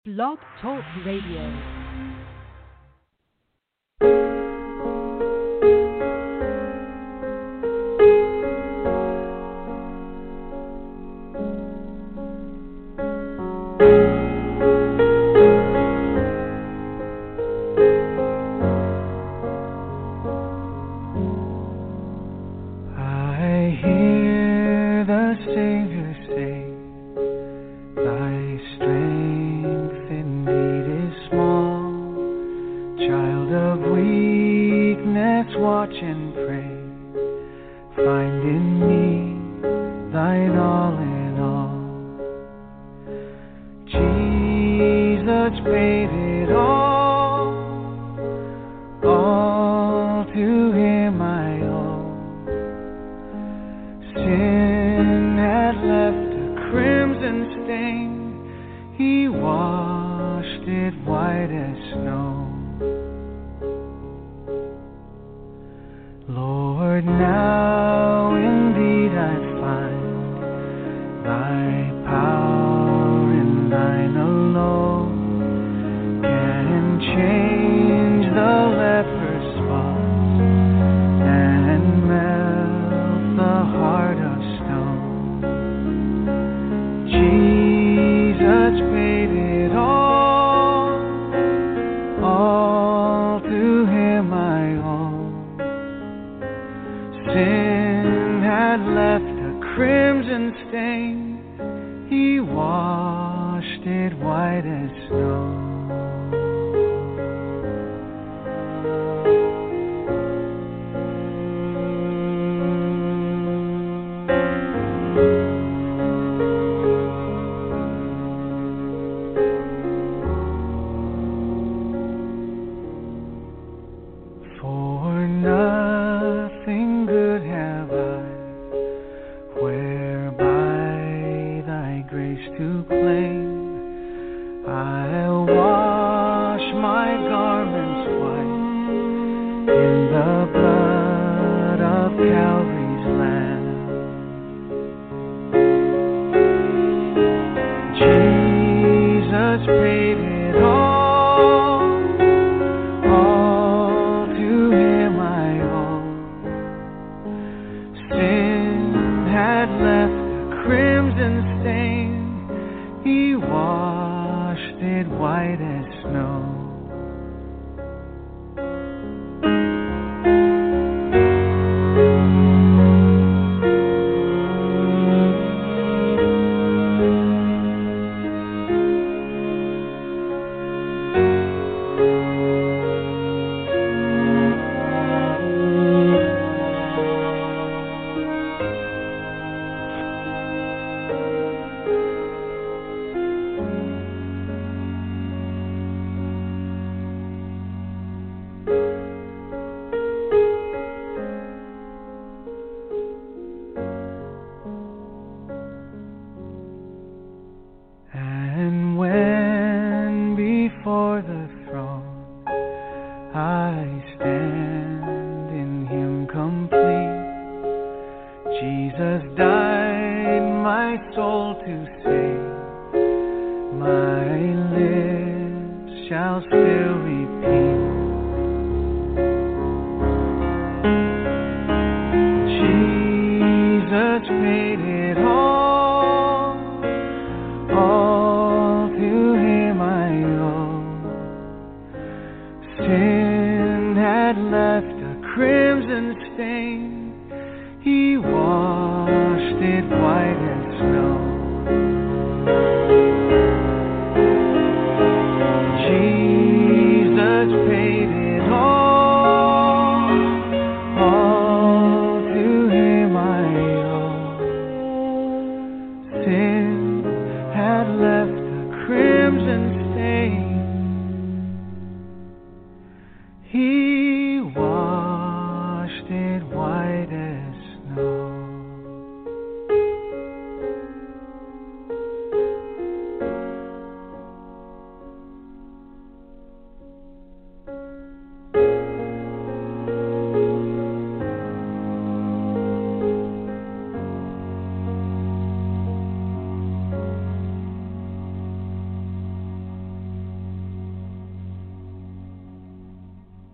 Blog Talk Radio.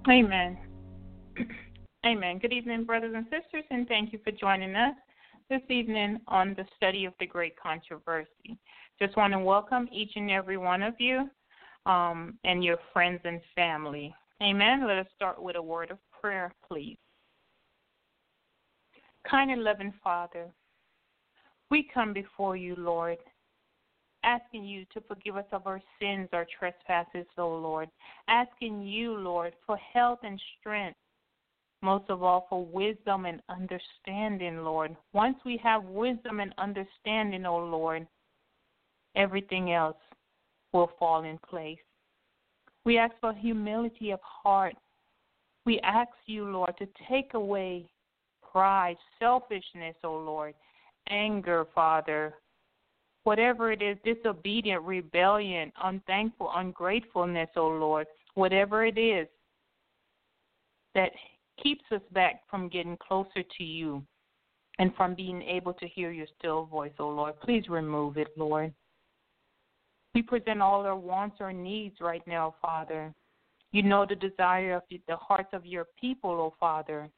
Amen. Amen. Good evening, brothers and sisters, and thank you for joining us this evening on the study of the Great Controversy. Just want to welcome each and every one of you and your friends and family. Amen. Let us start with a word of prayer, please. Kind and loving Father, we come before you, Lord, asking you to forgive us of our sins, our trespasses, O Lord. Asking you, Lord, for health and strength, most of all for wisdom and understanding, Lord. Once we have wisdom and understanding, O Lord, everything else will fall in place. We ask for humility of heart. We ask you, Lord, to take away pride, selfishness, O Lord, anger, Father, whatever it is, disobedient, rebellion, unthankful, ungratefulness, O Lord, whatever it is that keeps us back from getting closer to you and from being able to hear your still voice, O Lord. Please remove it, Lord. We present all our wants or needs right now, Father. You know the desire of the hearts of your people, O Father.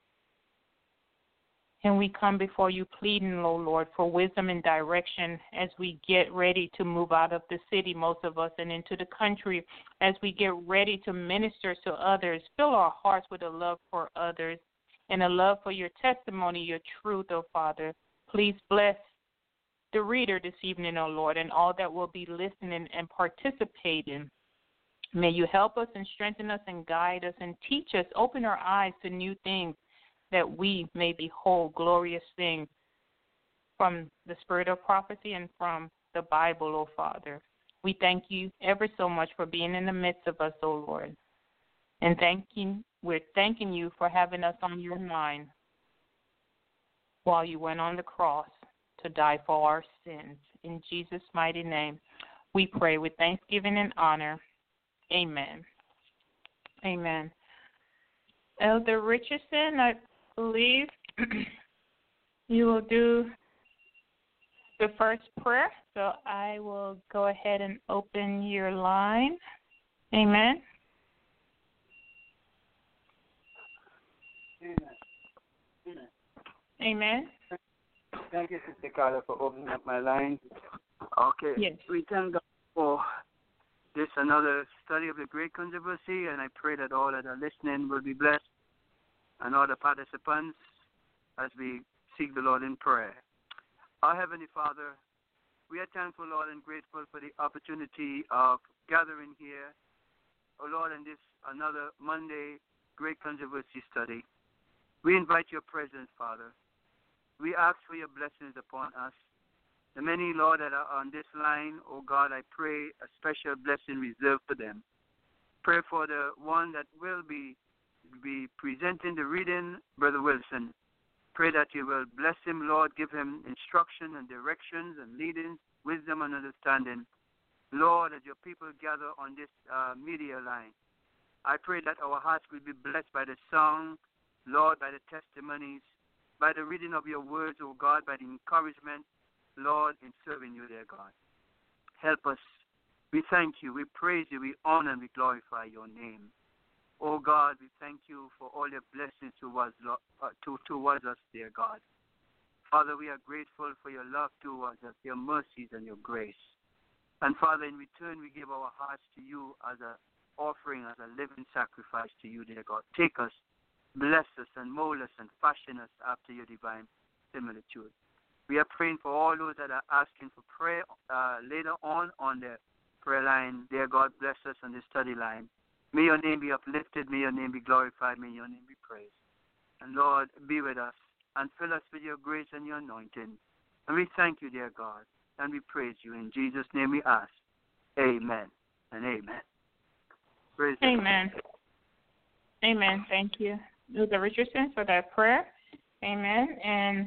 And we come before you pleading, O Lord, for wisdom and direction as we get ready to move out of the city, most of us, and into the country, as we get ready to minister to others. Fill our hearts with a love for others and a love for your testimony, your truth, O Father. Please bless the reader this evening, O Lord, and all that will be listening and participating. May you help us and strengthen us and guide us and teach us, open our eyes to new things, that we may behold glorious things from the spirit of prophecy and from the Bible, O Father. We thank you ever so much for being in the midst of us, O Lord. And we're thanking you for having us on your mind while you went on the cross to die for our sins. In Jesus' mighty name, we pray with thanksgiving and honor. Amen. Amen. Elder Richardson, I believe you will do the first prayer, so I will go ahead and open your line. Amen. Amen. Amen. Thank you, Sister Carla, for opening up my line. Okay. Yes. We thank God for this another study of the Great Controversy, and I pray that all that are listening will be blessed, and all the participants as we seek the Lord in prayer. Our Heavenly Father, we are thankful, Lord, and grateful for the opportunity of gathering here, oh Lord, in this another Monday Great Controversy study. We invite your presence, Father. We ask for your blessings upon us. The many, Lord, that are on this line, oh God, I pray a special blessing reserved for them. Pray for the one that will be presenting the reading, Brother Wilson. Pray that you will bless him, Lord, give him instruction and directions and leading, wisdom and understanding. Lord, as your people gather on this media line, I pray that our hearts will be blessed by the song, Lord, by the testimonies, by the reading of your words, oh God, by the encouragement, Lord, in serving you, dear God. Help us. We thank you, we praise you, we honor and we glorify your name. Oh God, we thank you for all your blessings towards us, dear God. Father, we are grateful for your love towards us, your mercies and your grace. And Father, in return, we give our hearts to you as an offering, as a living sacrifice to you, dear God. Take us, bless us, and mold us and fashion us after your divine similitude. We are praying for all those that are asking for prayer later on the prayer line. Dear God, bless us on the study line. May your name be uplifted, may your name be glorified, may your name be praised. And Lord, be with us and fill us with your grace and your anointing. And we thank you, dear God, and we praise you. In Jesus' name we ask. Amen and amen. Praise Amen. Amen. Thank you, Elder Richardson, for that prayer. Amen. And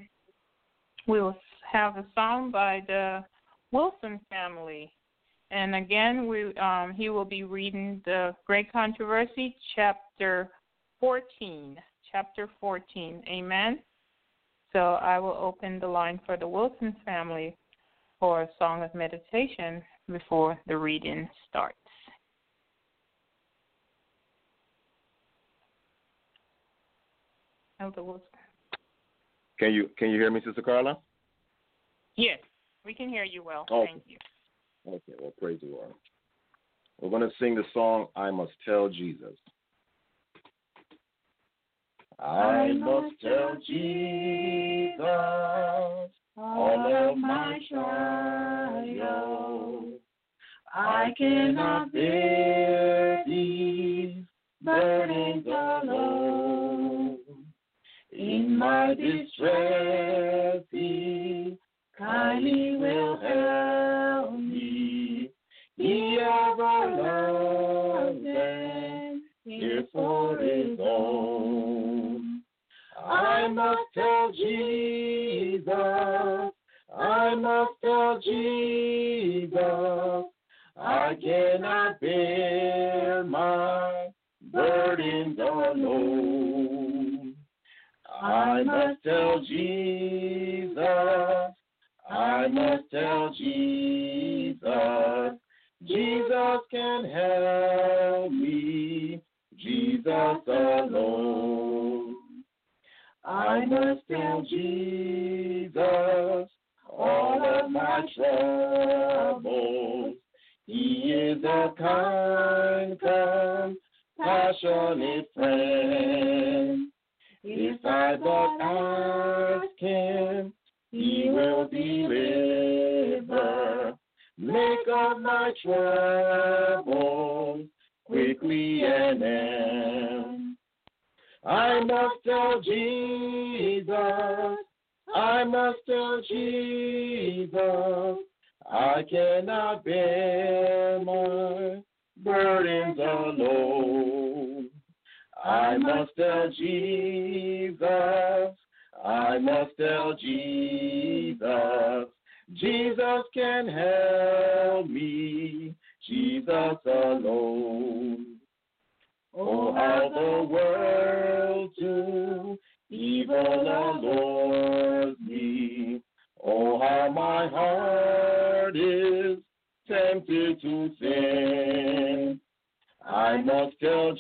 we will have a song by the Wilson family. And again, he will be reading the Great Controversy, chapter 14. Chapter 14. Amen. So I will open the line for the Wilson family for a song of meditation before the reading starts. Elder Wilson. Can you hear me, Sister Carla? Yes, we can hear you well. Okay. Thank you. Okay, well, praise the Lord. We're going to sing the song, I Must Tell Jesus. I must tell Jesus all of my trials. I cannot bear these burdens alone. In my distress, He kindly will help me. He ever loves and is for His own. I must tell Jesus, I must tell Jesus, I cannot bear my burdens alone. I must tell Jesus, I must tell Jesus, Jesus can help me, Jesus alone. I must tell Jesus all of my troubles. He is a kind, compassionate friend. If I but ask Him, He will deliver. Make of my troubles quickly an end. I must tell Jesus, I must tell Jesus, I cannot bear my burdens alone. I must tell Jesus, I must tell Jesus, Jesus can help me, Jesus alone. Oh, how the world to evil allures me. Oh, how my heart is tempted to sin. I must tell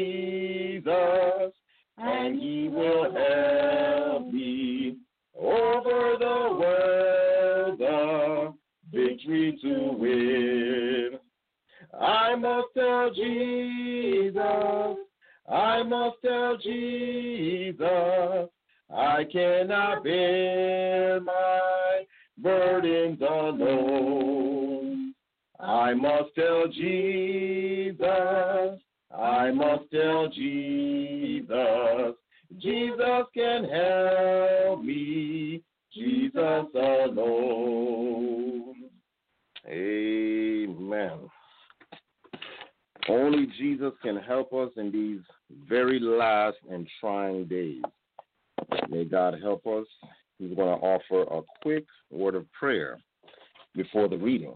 Jesus, and He will help me over the world, the victory to win. I must tell Jesus, I must tell Jesus, I cannot bear my burdens alone. I must tell Jesus, I must tell Jesus, Jesus can help me, Jesus alone. Amen. Only Jesus can help us in these very last and trying days. May God help us. He's going to offer a quick word of prayer before the reading.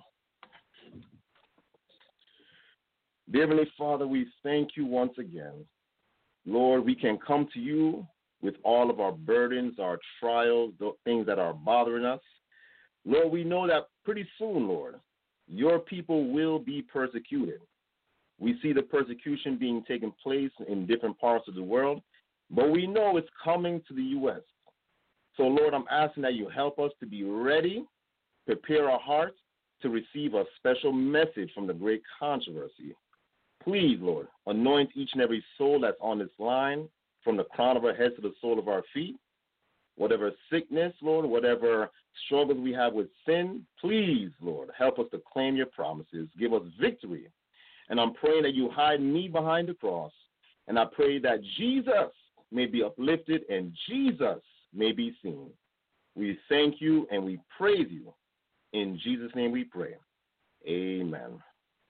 Dear Heavenly Father, we thank you once again. Lord, we can come to you with all of our burdens, our trials, the things that are bothering us. Lord, we know that pretty soon, Lord, your people will be persecuted. We see the persecution being taken place in different parts of the world, but we know it's coming to the U.S. So, Lord, I'm asking that you help us to be ready, prepare our hearts to receive a special message from the great controversy. Please, Lord, anoint each and every soul that's on this line from the crown of our heads to the sole of our feet. Whatever sickness, Lord, whatever struggles we have with sin, please, Lord, help us to claim your promises. Give us victory. And I'm praying that you hide me behind the cross. And I pray that Jesus may be uplifted and Jesus may be seen. We thank you and we praise you. In Jesus' name we pray. Amen.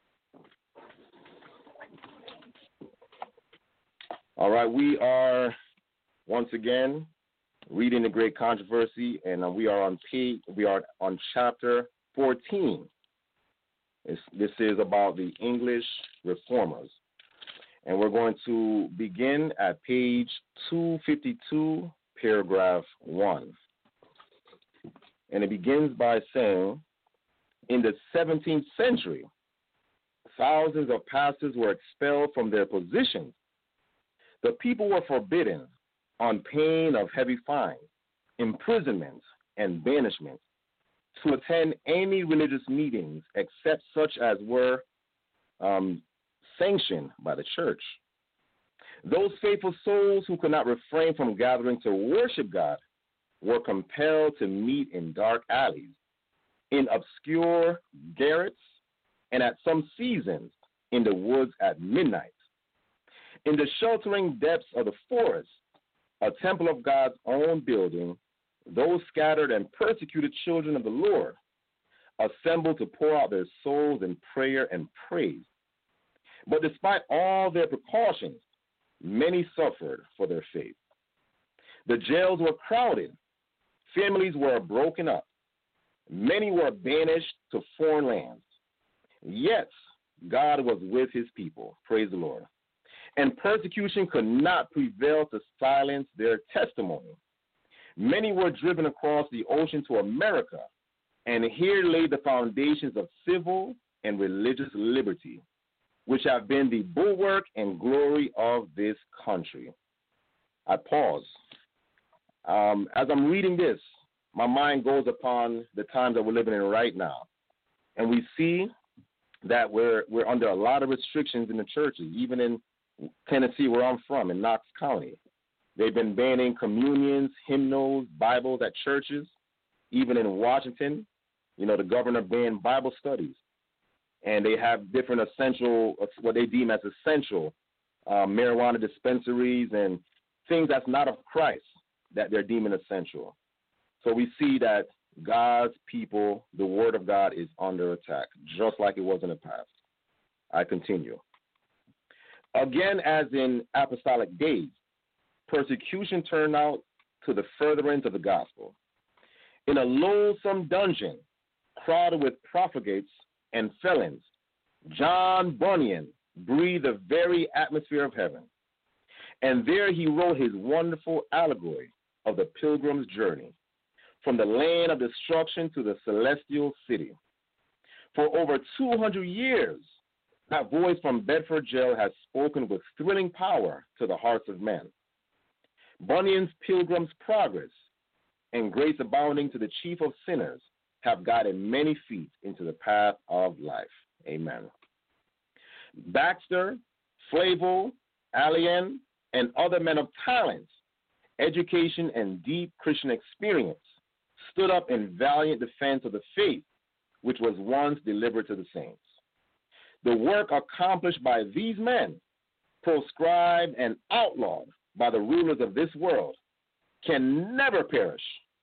All right, we are once again reading the Great Controversy, and we are on chapter 14. This is about the English Reformers. And we're going to begin at page 252, paragraph 1. And it begins by saying, in the 17th century, thousands of pastors were expelled from their positions. The people were forbidden on pain of heavy fines, imprisonment, and banishment, to attend any religious meetings except such as were sanctioned by the church. Those faithful souls who could not refrain from gathering to worship God were compelled to meet in dark alleys, in obscure garrets, and at some seasons in the woods at midnight. In the sheltering depths of the forest, a temple of God's own building, those scattered and persecuted children of the Lord assembled to pour out their souls in prayer and praise. But despite all their precautions, many suffered for their faith. The jails were crowded. Families were broken up. Many were banished to foreign lands. Yet God was with his people. Praise the Lord. And persecution could not prevail to silence their testimony. Many were driven across the ocean to America, and here lay the foundations of civil and religious liberty, which have been the bulwark and glory of this country. I pause. As I'm reading this, my mind goes upon the times that we're living in right now, and we see that we're under a lot of restrictions in the churches, even in Tennessee, where I'm from, in Knox County. They've been banning communions, hymnals, Bibles at churches. Even in Washington, the governor banned Bible studies. And they have different essential, what they deem as essential, marijuana dispensaries and things that's not of Christ that they're deeming essential. So we see that God's people, the word of God, is under attack, just like it was in the past. I continue. Again, as in apostolic days, persecution turned out to the furtherance of the gospel. In a loathsome dungeon crowded with profligates and felons, John Bunyan breathed the very atmosphere of heaven. And there he wrote his wonderful allegory of the pilgrim's journey from the land of destruction to the celestial city. For over 200 years, that voice from Bedford jail has spoken with thrilling power to the hearts of men. Bunyan's Pilgrim's Progress and Grace Abounding to the Chief of Sinners have guided many feet into the path of life. Amen. Baxter, Flavel, Allen, and other men of talent, education, and deep Christian experience stood up in valiant defense of the faith which was once delivered to the saints. The work accomplished by these men, proscribed and outlawed by the rulers of this world, can never perish.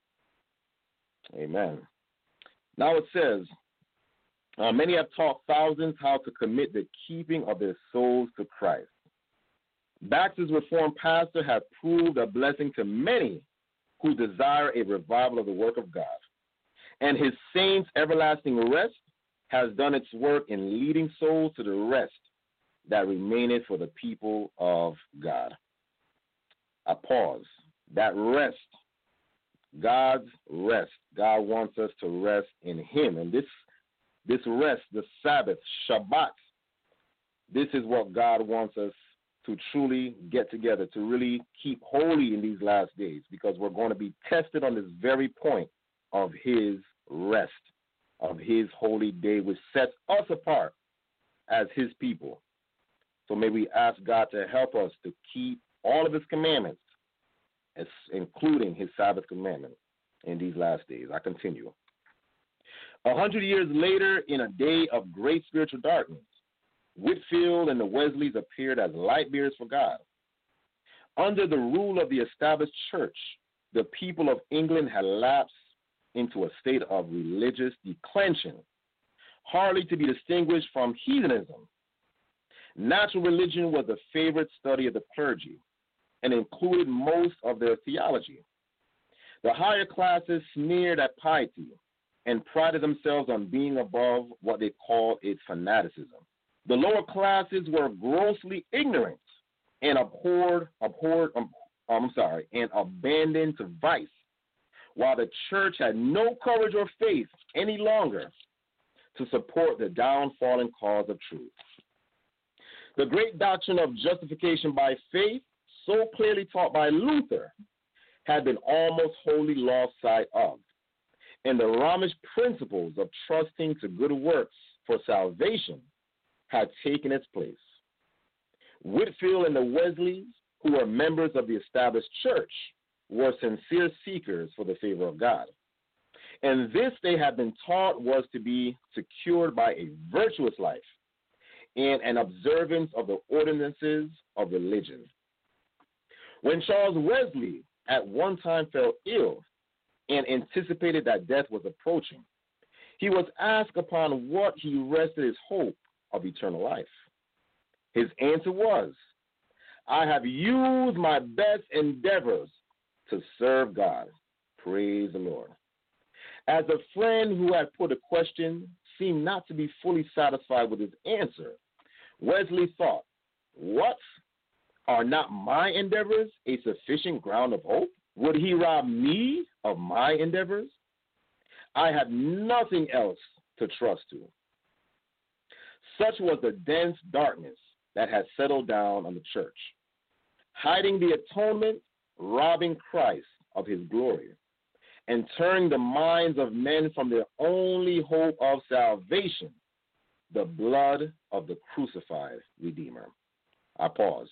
Amen. Now it says, many have taught thousands how to commit the keeping of their souls to Christ. Baxter's Reformed pastor has proved a blessing to many who desire a revival of the work of God. And his saints' everlasting rest has done its work in leading souls to the rest that remaineth for the people of God. I pause. That rest, God's rest. God wants us to rest in him. And this rest, the Sabbath, Shabbat, this is what God wants us to truly get together, to really keep holy in these last days, because we're going to be tested on this very point of his rest, of his holy day, which sets us apart as his people. So may we ask God to help us to keep all of his commandments, including his Sabbath commandment, in these last days. I continue. 100 years later, in a day of great spiritual darkness, Whitefield and the Wesleys appeared as light bearers for God. Under the rule of the established church, the people of England had lapsed into a state of religious declension, hardly to be distinguished from heathenism. Natural religion was a favorite study of the clergy and included most of their theology. The higher classes sneered at piety and prided themselves on being above what they called its fanaticism. The lower classes were grossly ignorant and abandoned to vice, while the church had no courage or faith any longer to support the downfalling cause of truth. The great doctrine of justification by faith so clearly taught by Luther had been almost wholly lost sight of, and the Romish principles of trusting to good works for salvation had taken its place. Whitefield and the Wesleys, who were members of the established church, were sincere seekers for the favor of God. And this, they had been taught, was to be secured by a virtuous life and an observance of the ordinances of religion. When Charles Wesley at one time fell ill and anticipated that death was approaching, he was asked upon what he rested his hope of eternal life. His answer was, "I have used my best endeavors to serve God." Praise the Lord. As a friend who had put a question seemed not to be fully satisfied with his answer, Wesley thought, "What? Are not my endeavors a sufficient ground of hope? Would he rob me of my endeavors? I have nothing else to trust to." Such was the dense darkness that had settled down on the church, hiding the atonement, robbing Christ of his glory, and turning the minds of men from their only hope of salvation, the blood of the crucified Redeemer. I pause.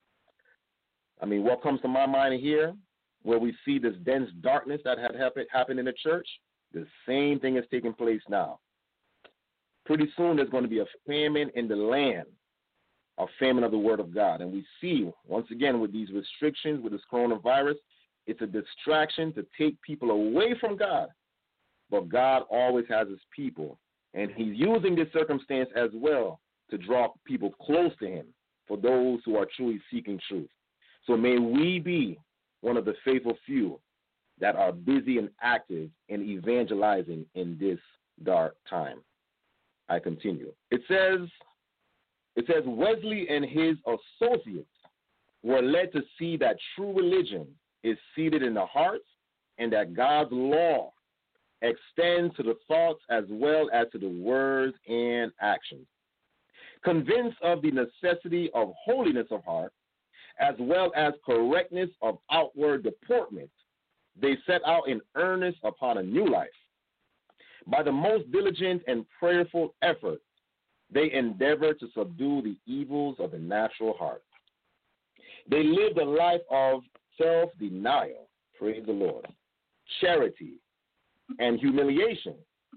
What comes to my mind here, where we see this dense darkness that had happened in the church, the same thing is taking place now. Pretty soon there's going to be a famine in the land, a famine of the Word of God. And we see, once again, with these restrictions, with this coronavirus, it's a distraction to take people away from God. But God always has his people, and he's using this circumstance as well to draw people close to him, for those who are truly seeking truth. So may we be one of the faithful few that are busy and active in evangelizing in this dark time. I continue. It says Wesley and his associates were led to see that true religion is seated in the heart, and that God's law extends to the thoughts as well as to the words and actions. Convinced of the necessity of holiness of heart, as well as correctness of outward deportment, they set out in earnest upon a new life. By the most diligent and prayerful effort, they endeavored to subdue the evils of the natural heart. They lived a life of self-denial, praise the Lord, charity, and humiliation,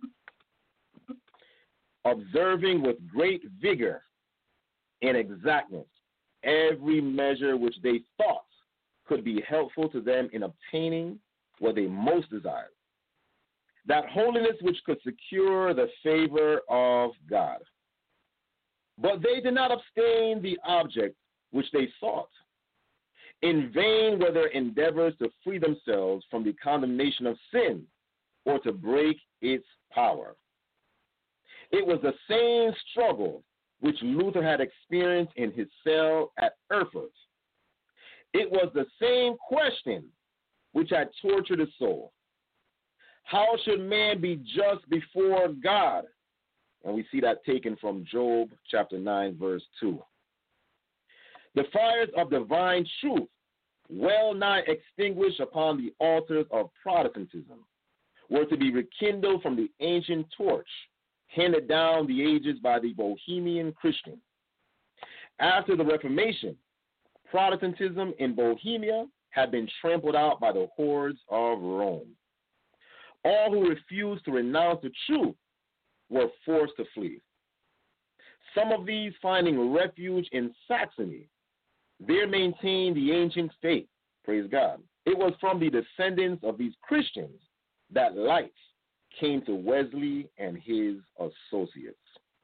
observing with great vigor and exactness every measure which they thought could be helpful to them in obtaining what they most desired, that holiness which could secure the favor of God. But they did not obtain the object which they sought. In vain were their endeavors to free themselves from the condemnation of sin or to break its power. It was the same struggle which Luther had experienced in his cell at Erfurt. It was the same question which had tortured his soul. How should man be just before God? And we see that taken from Job chapter 9, verse 2. The fires of divine truth, well nigh extinguished upon the altars of Protestantism, were to be rekindled from the ancient torch handed down the ages by the Bohemian Christian. After the Reformation, Protestantism in Bohemia had been trampled out by the hordes of Rome. All who refused to renounce the truth were forced to flee. Some of these, finding refuge in Saxony, there maintained the ancient faith, praise God. It was from the descendants of these Christians that light came to Wesley and his associates.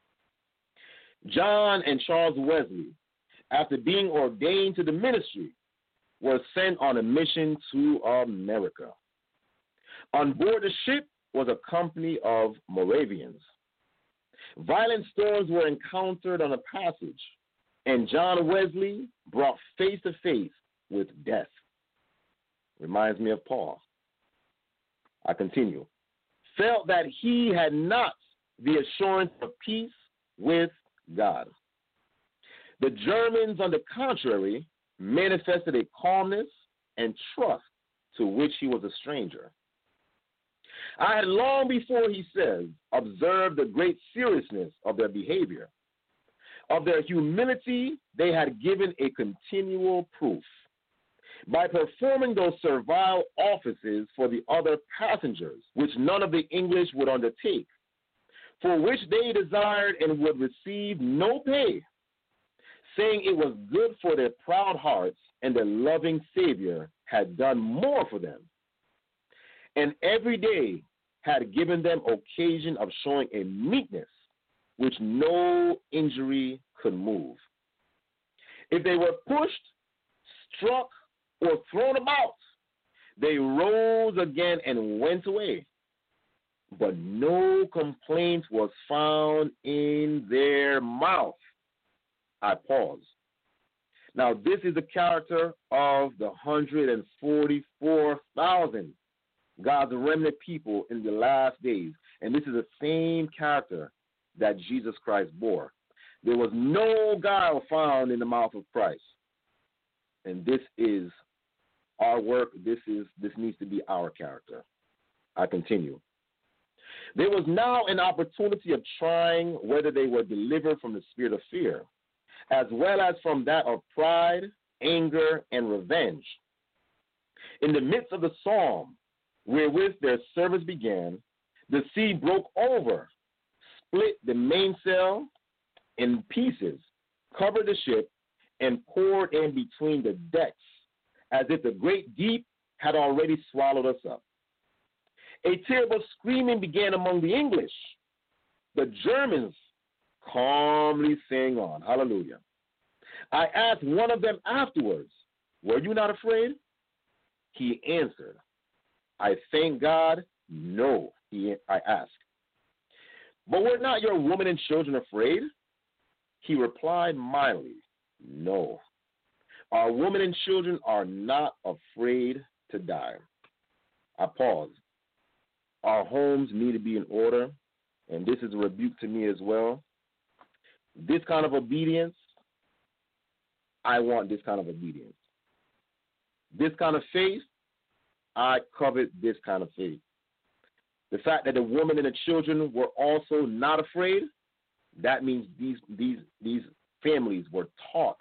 John and Charles Wesley, after being ordained to the ministry, were sent on a mission to America. On board the ship was a company of Moravians. Violent storms were encountered on the passage, and John Wesley, brought face to face with death. Reminds me of Paul. I continue. Felt that he had not the assurance of peace with God. The Germans, on the contrary, manifested a calmness and trust to which he was a stranger. I had long before, he says, observed the great seriousness of their behavior. Of their humility, they had given a continual proof. By performing those servile offices for the other passengers, which none of the English would undertake, for which they desired and would receive no pay, saying it was good for their proud hearts, and their loving Savior had done more for them, and every day had given them occasion of showing a meekness which no injury could move. If they were pushed, struck, or thrown about, they rose again and went away. But no complaint was found in their mouth. I pause. Now, this is the character of the 144,000 God's remnant people in the last days. And this is the same character that Jesus Christ bore. There was no guile found in the mouth of Christ. And this is our work. This needs to be our character. I continue. There was now an opportunity of trying whether they were delivered from the spirit of fear, as well as from that of pride, anger, and revenge. In the midst of the psalm wherewith their service began, the sea broke over, split the mainsail in pieces, covered the ship, and poured in between the decks, as if the great deep had already swallowed us up. A terrible screaming began among the English. The Germans calmly sang on. Hallelujah. I asked one of them afterwards, "Were you not afraid?" He answered, "I thank God, no," I asked. "But were not your women and children afraid?" He replied mildly, "No. Our women and children are not afraid to die." I paused. Our homes need to be in order, and this is a rebuke to me as well. This kind of obedience, I want this kind of obedience. This kind of faith, I covet this kind of faith. The fact that the women and the children were also not afraid, that means these families were taught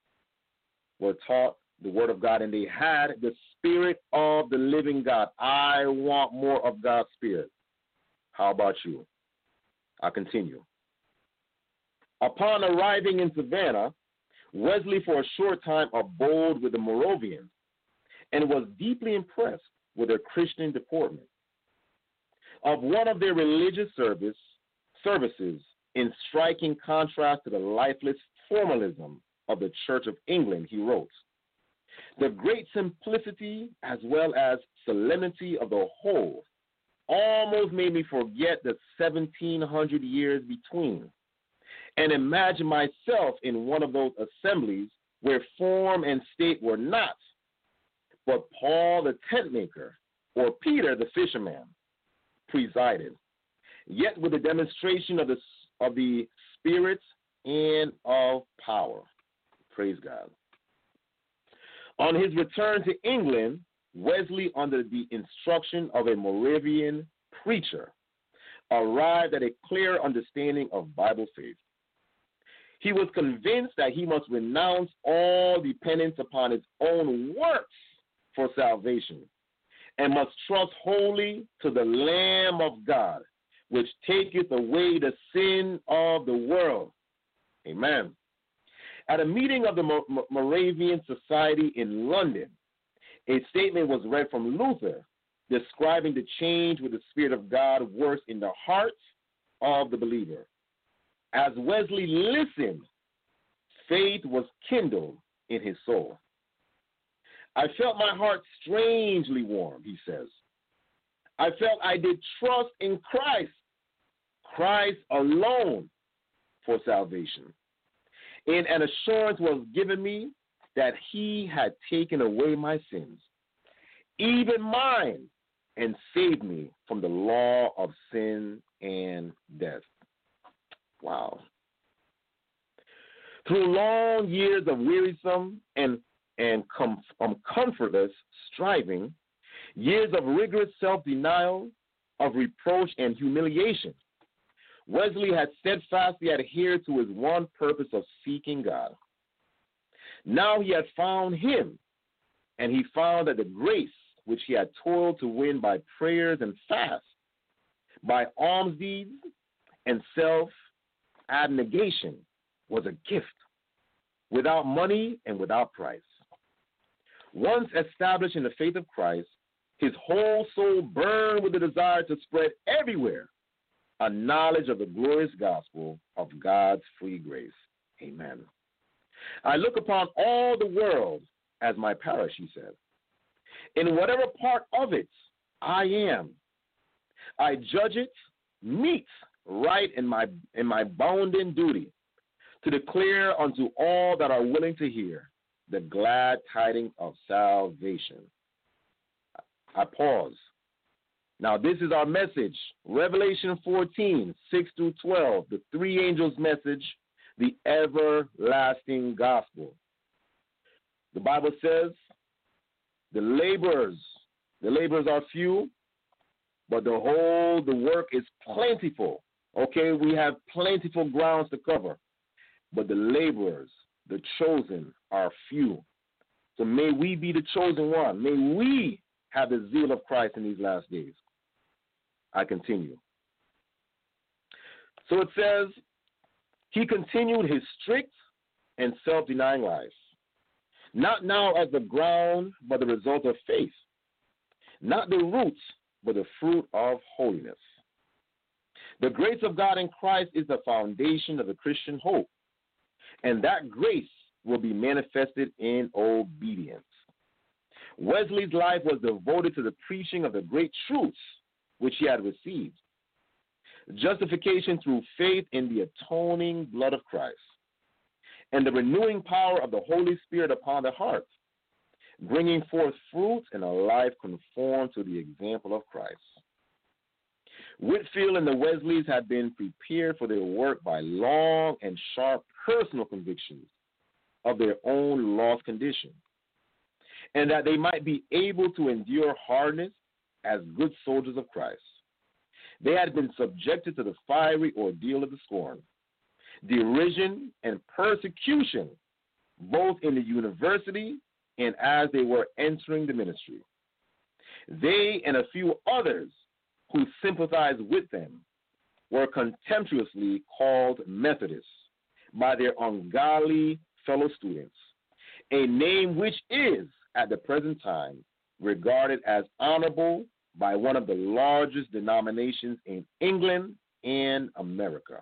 the word of God, and they had the spirit of the living God. I want more of God's spirit. How about you? I continue. Upon arriving in Savannah, Wesley for a short time abode with the Moravians and was deeply impressed with their Christian deportment. Of one of their religious services, in striking contrast to the lifeless formalism of the Church of England, he wrote, "The great simplicity as well as solemnity of the whole almost made me forget the 1,700 years between, and imagine myself in one of those assemblies where form and state were not, but Paul the tent maker or Peter the fisherman presided, yet with a demonstration of the Spirit and of power." Praise God. On his return to England, Wesley, under the instruction of a Moravian preacher, arrived at a clear understanding of Bible faith. He was convinced that he must renounce all dependence upon his own works for salvation and must trust wholly to the Lamb of God, which taketh away the sin of the world. Amen. At a meeting of the Moravian Society in London, a statement was read from Luther describing the change with the Spirit of God works in the hearts of the believer. As Wesley listened, faith was kindled in his soul. "I felt my heart strangely warm," he says. "I felt I did trust in Christ alone for salvation. And an assurance was given me that he had taken away my sins, even mine, and saved me from the law of sin and death." Wow. Through long years of wearisome and and comfortless striving, years of rigorous self-denial, of reproach and humiliation, Wesley had steadfastly adhered to his one purpose of seeking God. Now he had found him, and he found that the grace which he had toiled to win by prayers and fasts, by alms deeds and self-abnegation, was a gift, without money and without price. Once established in the faith of Christ, his whole soul burned with the desire to spread everywhere a knowledge of the glorious gospel of God's free grace. Amen. I look upon all the world as my parish, he said. In whatever part of it I am, I judge it meet right in my bounden duty to declare unto all that are willing to hear the glad tidings of salvation. I pause. Now, this is our message, Revelation 14, 6 through 12, the three angels' message, the everlasting gospel. The Bible says, the laborers are few, but the work is plentiful. Okay, we have plentiful grounds to cover, but the laborers, the chosen, are few. So may we be the chosen one. May we have the zeal of Christ in these last days. I continue. So it says, he continued his strict and self-denying life, not now as the ground, but the result of faith, not the roots, but the fruit of holiness. The grace of God in Christ is the foundation of the Christian hope, and that grace will be manifested in obedience. Wesley's life was devoted to the preaching of the great truths which he had received. Justification through faith in the atoning blood of Christ, and the renewing power of the Holy Spirit upon the heart, bringing forth fruit in a life conformed to the example of Christ. Whitefield and the Wesleys had been prepared for their work by long and sharp personal convictions of their own lost condition, and that they might be able to endure hardness as good soldiers of Christ. They had been subjected to the fiery ordeal of the scorn, derision, and persecution, both in the university and as they were entering the ministry. They and a few others who sympathized with them were contemptuously called Methodists by their ungodly fellow students, a name which is, at the present time, regarded as honorable by one of the largest denominations in England and America.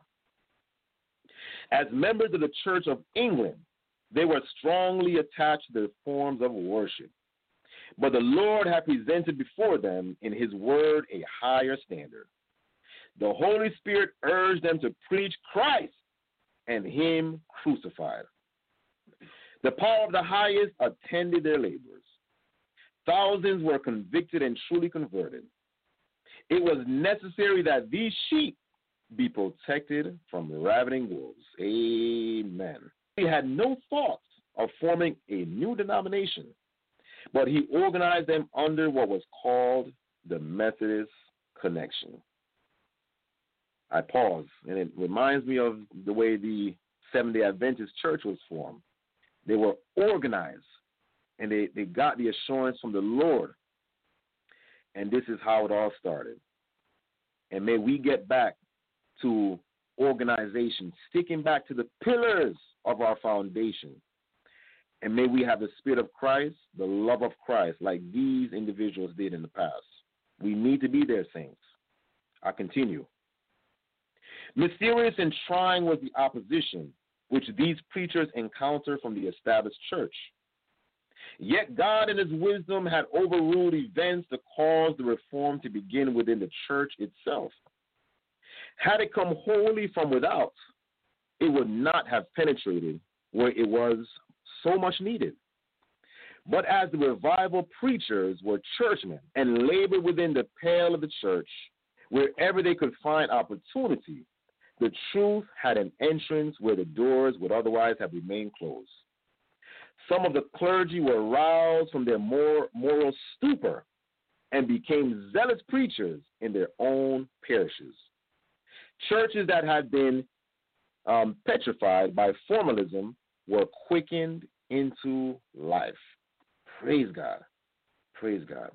As members of the Church of England, they were strongly attached to the forms of worship, but the Lord had presented before them in his word a higher standard. The Holy Spirit urged them to preach Christ and him crucified. The power of the highest attended their labors. Thousands were convicted and truly converted. It was necessary that these sheep be protected from ravening wolves. Amen. He had no thoughts of forming a new denomination, but he organized them under what was called the Methodist Connection. I pause, and it reminds me of the way the Seventh-day Adventist Church was formed. They were organized, and they got the assurance from the Lord. And this is how it all started. And may we get back to organization, sticking back to the pillars of our foundation. And may we have the Spirit of Christ, the love of Christ, like these individuals did in the past. We need to be there, saints. I continue. Mysterious and trying was the opposition which these preachers encountered from the established church. Yet God in his wisdom had overruled events to cause the reform to begin within the church itself. Had it come wholly from without, it would not have penetrated where it was so much needed. But as the revival preachers were churchmen and labored within the pale of the church, wherever they could find opportunity, the truth had an entrance where the doors would otherwise have remained closed. Some of the clergy were roused from their moral stupor and became zealous preachers in their own parishes. Churches that had been petrified by formalism were quickened into life. Praise God. Praise God.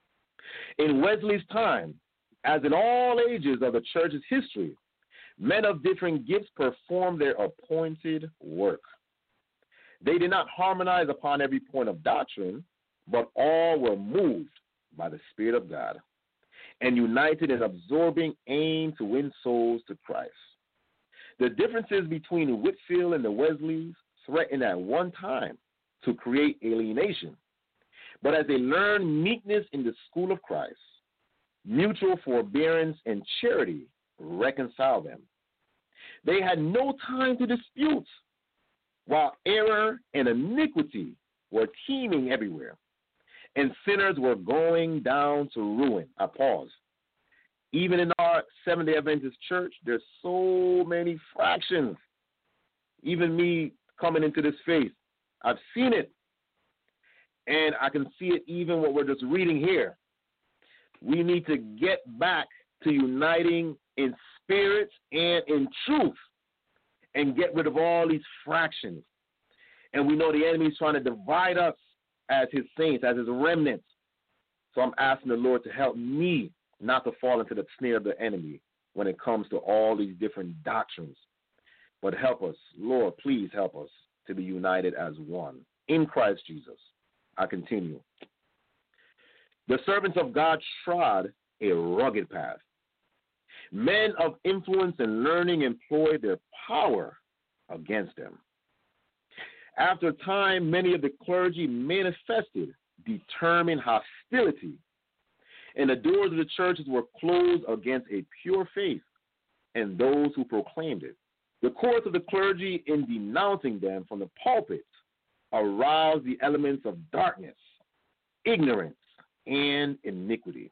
In Wesley's time, as in all ages of the church's history, men of different gifts performed their appointed work. They did not harmonize upon every point of doctrine, but all were moved by the Spirit of God and united in absorbing aim to win souls to Christ. The differences between Whitefield and the Wesleys threatened at one time to create alienation, but as they learned meekness in the school of Christ, mutual forbearance and charity reconciled them. They had no time to dispute, while error and iniquity were teeming everywhere, and sinners were going down to ruin. I pause. Even in our Seventh-day Adventist church, there's so many fractions. Even me coming into this faith, I've seen it. And I can see it even what we're just reading here. We need to get back to uniting in spirit and in truth and get rid of all these fractions. And we know the enemy is trying to divide us as his saints, as his remnants. So I'm asking the Lord to help me not to fall into the snare of the enemy when it comes to all these different doctrines. But help us, Lord, please help us to be united as one in Christ Jesus. I continue. The servants of God trod a rugged path. Men of influence and learning employed their power against them. After a time, many of the clergy manifested determined hostility, and the doors of the churches were closed against a pure faith and those who proclaimed it. The course of the clergy in denouncing them from the pulpit aroused the elements of darkness, ignorance, and iniquity.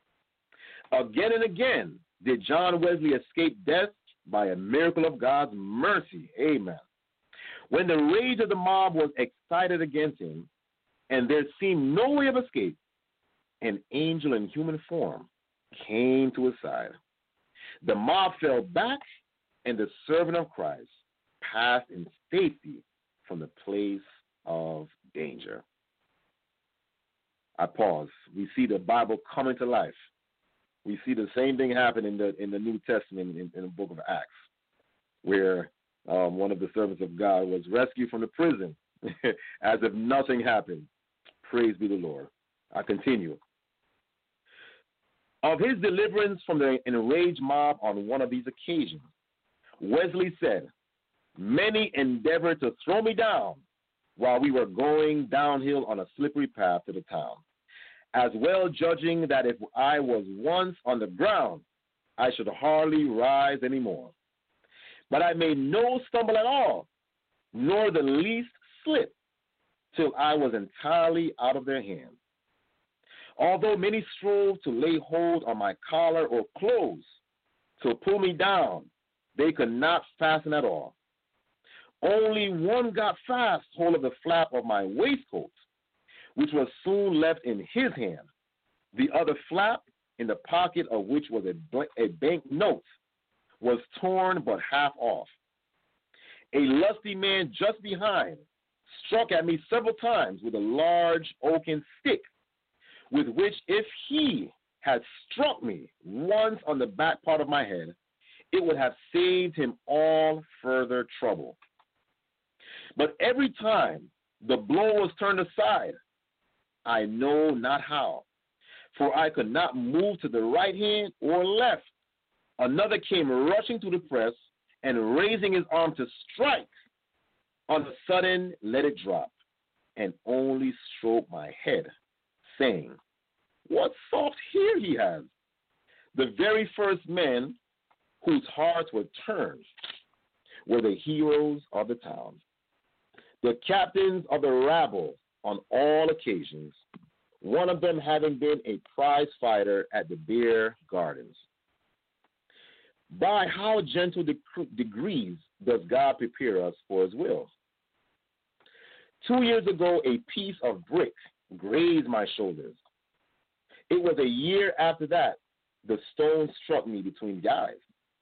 Again and again did John Wesley escape death by a miracle of God's mercy. Amen. When the rage of the mob was excited against him, and there seemed no way of escape, an angel in human form came to his side. The mob fell back, and the servant of Christ passed in safety from the place of danger. I pause. We see the Bible coming to life. We see the same thing happen in the New Testament in the book of Acts, where one of the servants of God was rescued from the prison as if nothing happened. Praise be the Lord. I continue. Of his deliverance from the enraged mob on one of these occasions, Wesley said, "Many endeavored to throw me down while we were going downhill on a slippery path to the town, as well judging that if I was once on the ground, I should hardly rise any more. But I made no stumble at all, nor the least slip, till I was entirely out of their hands. Although many strove to lay hold on my collar or clothes to pull me down, they could not fasten at all. Only one got fast hold of the flap of my waistcoat, which was soon left in his hand. The other flap, in the pocket of which was a bank note, was torn but half off. A lusty man just behind struck at me several times with a large oaken stick, with which if he had struck me once on the back part of my head, it would have saved him all further trouble. But every time the blow was turned aside, I know not how, for I could not move to the right hand or left. Another came rushing to the press and raising his arm to strike, on a sudden let it drop and only stroked my head, saying, "What soft hair he has." The very first men whose hearts were turned were the heroes of the town, the captains of the rabble on all occasions, one of them having been a prize fighter at the Bear Gardens. By how gentle degrees does God prepare us for his will? 2 years ago, a piece of brick grazed my shoulders. It was a year after that the stone struck me between the eyes.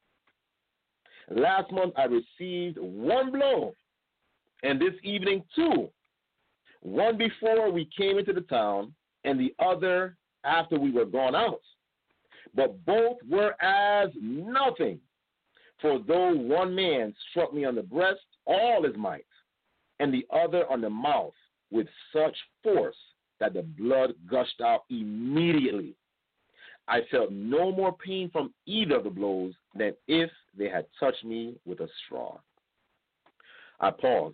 Last month, I received one blow, and this evening, two. One before we came into the town, and the other after we were gone out. But both were as nothing. For though one man struck me on the breast, all his might, and the other on the mouth with such force that the blood gushed out immediately, I felt no more pain from either of the blows than if they had touched me with a straw. I pause.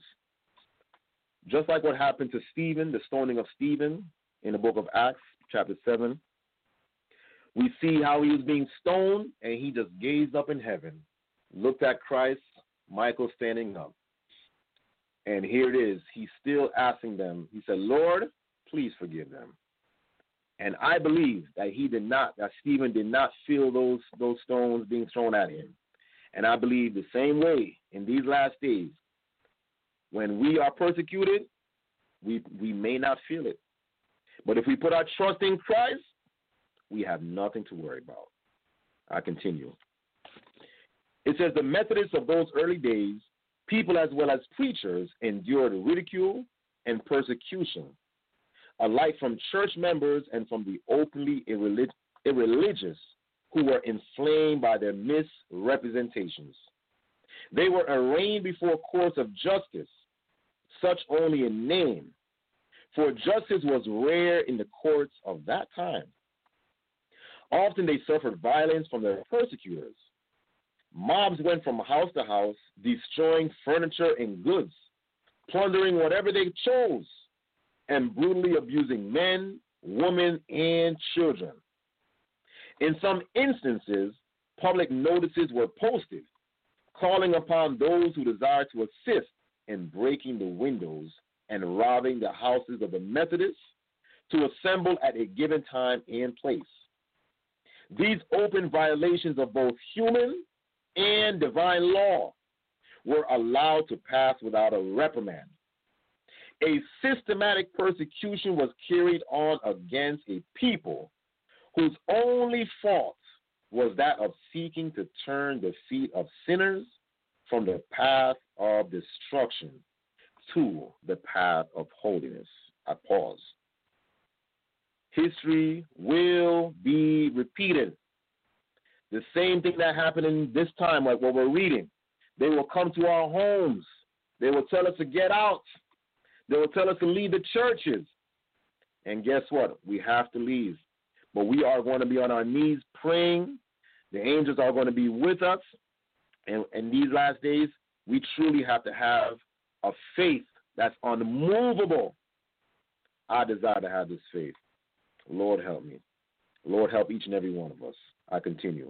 Just like what happened to Stephen, the stoning of Stephen in the book of Acts, chapter 7, we see how he was being stoned, and he just gazed up in heaven, looked at Christ, Michael standing up. And here it is. He's still asking them. He said, Lord, please forgive them. And I believe that that Stephen did not feel those stones being thrown at him. And I believe the same way in these last days, when we are persecuted, we may not feel it. But if we put our trust in Christ, we have nothing to worry about. I continue. It says the Methodists of those early days, people as well as preachers, endured ridicule and persecution, alike from church members and from the openly irreligious who were inflamed by their misrepresentations. They were arraigned before courts of justice, such only in name, for justice was rare in the courts of that time. Often they suffered violence from their persecutors. Mobs went from house to house, destroying furniture and goods, plundering whatever they chose, and brutally abusing men, women, and children. In some instances, public notices were posted, calling upon those who desired to assist in breaking the windows and robbing the houses of the Methodists to assemble at a given time and place. These open violations of both human and divine law were allowed to pass without a reprimand. A systematic persecution was carried on against a people whose only fault was that of seeking to turn the feet of sinners from the path of destruction to the path of holiness. I pause. History will be repeated. The same thing that happened in this time, like what we're reading. They will come to our homes. They will tell us to get out. They will tell us to leave the churches. And guess what? We have to leave. But we are going to be on our knees praying. The angels are going to be with us. And in these last days, we truly have to have a faith that's unmovable. I desire to have this faith. Lord, help me. Lord, help each and every one of us. I continue.